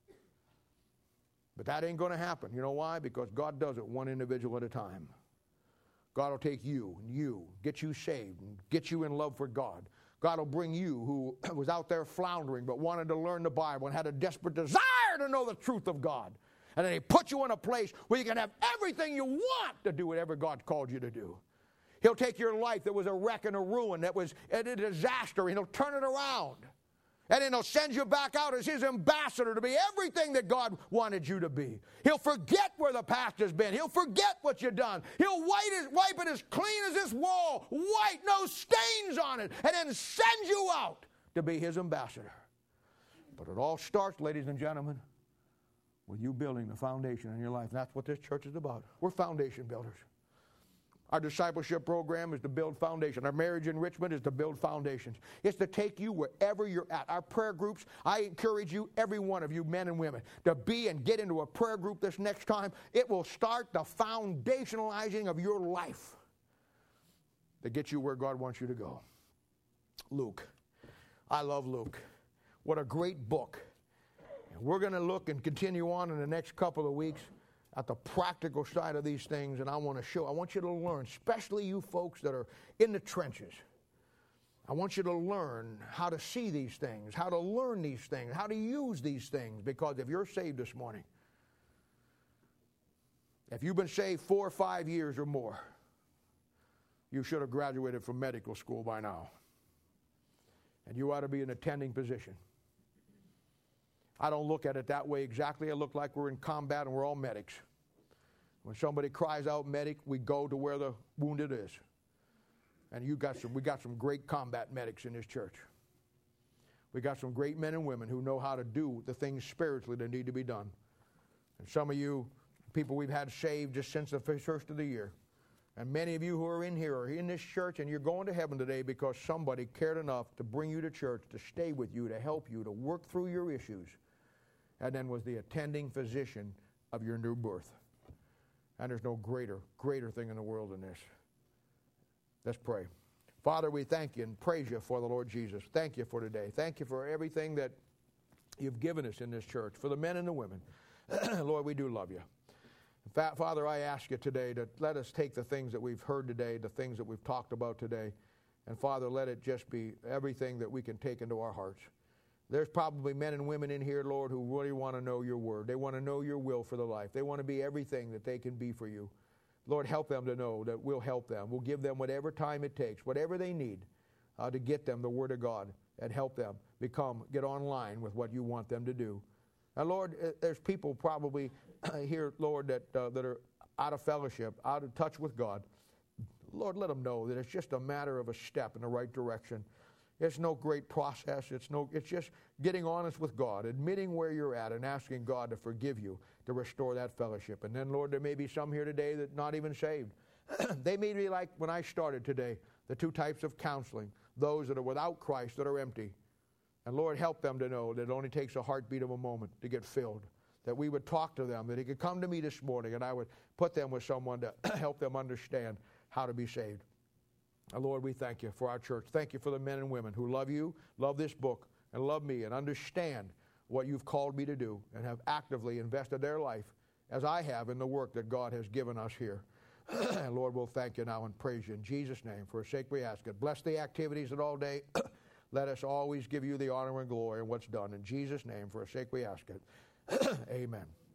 But that ain't going to happen. You know why? Because God does it one individual at a time. God will take you, get you saved, and get you in love for God. God will bring you, who was out there floundering but wanted to learn the Bible and had a desperate desire to know the truth of God. And then he put you in a place where you can have everything you want to do whatever God called you to do. He'll take your life that was a wreck and a ruin, that was a disaster, and he'll turn it around. And then he'll send you back out as his ambassador to be everything that God wanted you to be. He'll forget where the past has been. He'll forget what you've done. He'll wipe it as clean as this wall, white, no stains on it, and then send you out to be his ambassador. But it all starts, ladies and gentlemen, with you building the foundation in your life. And that's what this church is about. We're foundation builders. Our discipleship program is to build foundation. Our marriage enrichment is to build foundations. It's to take you wherever you're at. Our prayer groups, I encourage you, every one of you men and women, to be and get into a prayer group this next time. It will start the foundationalizing of your life to get you where God wants you to go. Luke. I love Luke. What a great book. And we're going to look and continue on in the next couple of weeks at the practical side of these things, and I want you to learn, especially you folks that are in the trenches. I want you to learn how to see these things, how to learn these things, how to use these things, because if you're saved this morning, if you've been saved 4 or 5 years or more, you should have graduated from medical school by now. And you ought to be in an attending position. I don't look at it that way exactly. I look like we're in combat and we're all medics. When somebody cries out medic, we go to where the wounded is. And we got some great combat medics in this church. We got some great men and women who know how to do the things spiritually that need to be done. And some of you people we've had saved just since the first of the year. And many of you who are in here are in this church, and you're going to heaven today because somebody cared enough to bring you to church, to stay with you, to help you, to work through your issues, and then was the attending physician of your new birth. And there's no greater thing in the world than this. Let's pray. Father, we thank you and praise you for the Lord Jesus. Thank you for today. Thank you for everything that you've given us in this church, for the men and the women. Lord, we do love you. In fact, Father, I ask you today to let us take the things that we've heard today, the things that we've talked about today, and Father, let it just be everything that we can take into our hearts. There's probably men and women in here, Lord, who really want to know your word. They want to know your will for their life. They want to be everything that they can be for you. Lord, help them to know that we'll help them. We'll give them whatever time it takes, whatever they need to get them the word of God and help them get online with what you want them to do. And Lord, there's people probably here, Lord, that are out of fellowship, out of touch with God. Lord, let them know that it's just a matter of a step in the right direction. It's no great process. It's just getting honest with God, admitting where you're at and asking God to forgive you, to restore that fellowship. And then, Lord, there may be some here today that not even saved. They may be like when I started today, the two types of counseling, those that are without Christ, that are empty. And Lord, help them to know that it only takes a heartbeat of a moment to get filled, that we would talk to them, that he could come to me this morning and I would put them with someone to help them understand how to be saved. Lord, we thank you for our church. Thank you for the men and women who love you, love this book, and love me, and understand what you've called me to do, and have actively invested their life, as I have, in the work that God has given us here. And Lord, we'll thank you now and praise you in Jesus' name. For his sake we ask it. Bless the activities of all day. Let us always give you the honor and glory in what's done. In Jesus' name, for his sake we ask it. Amen.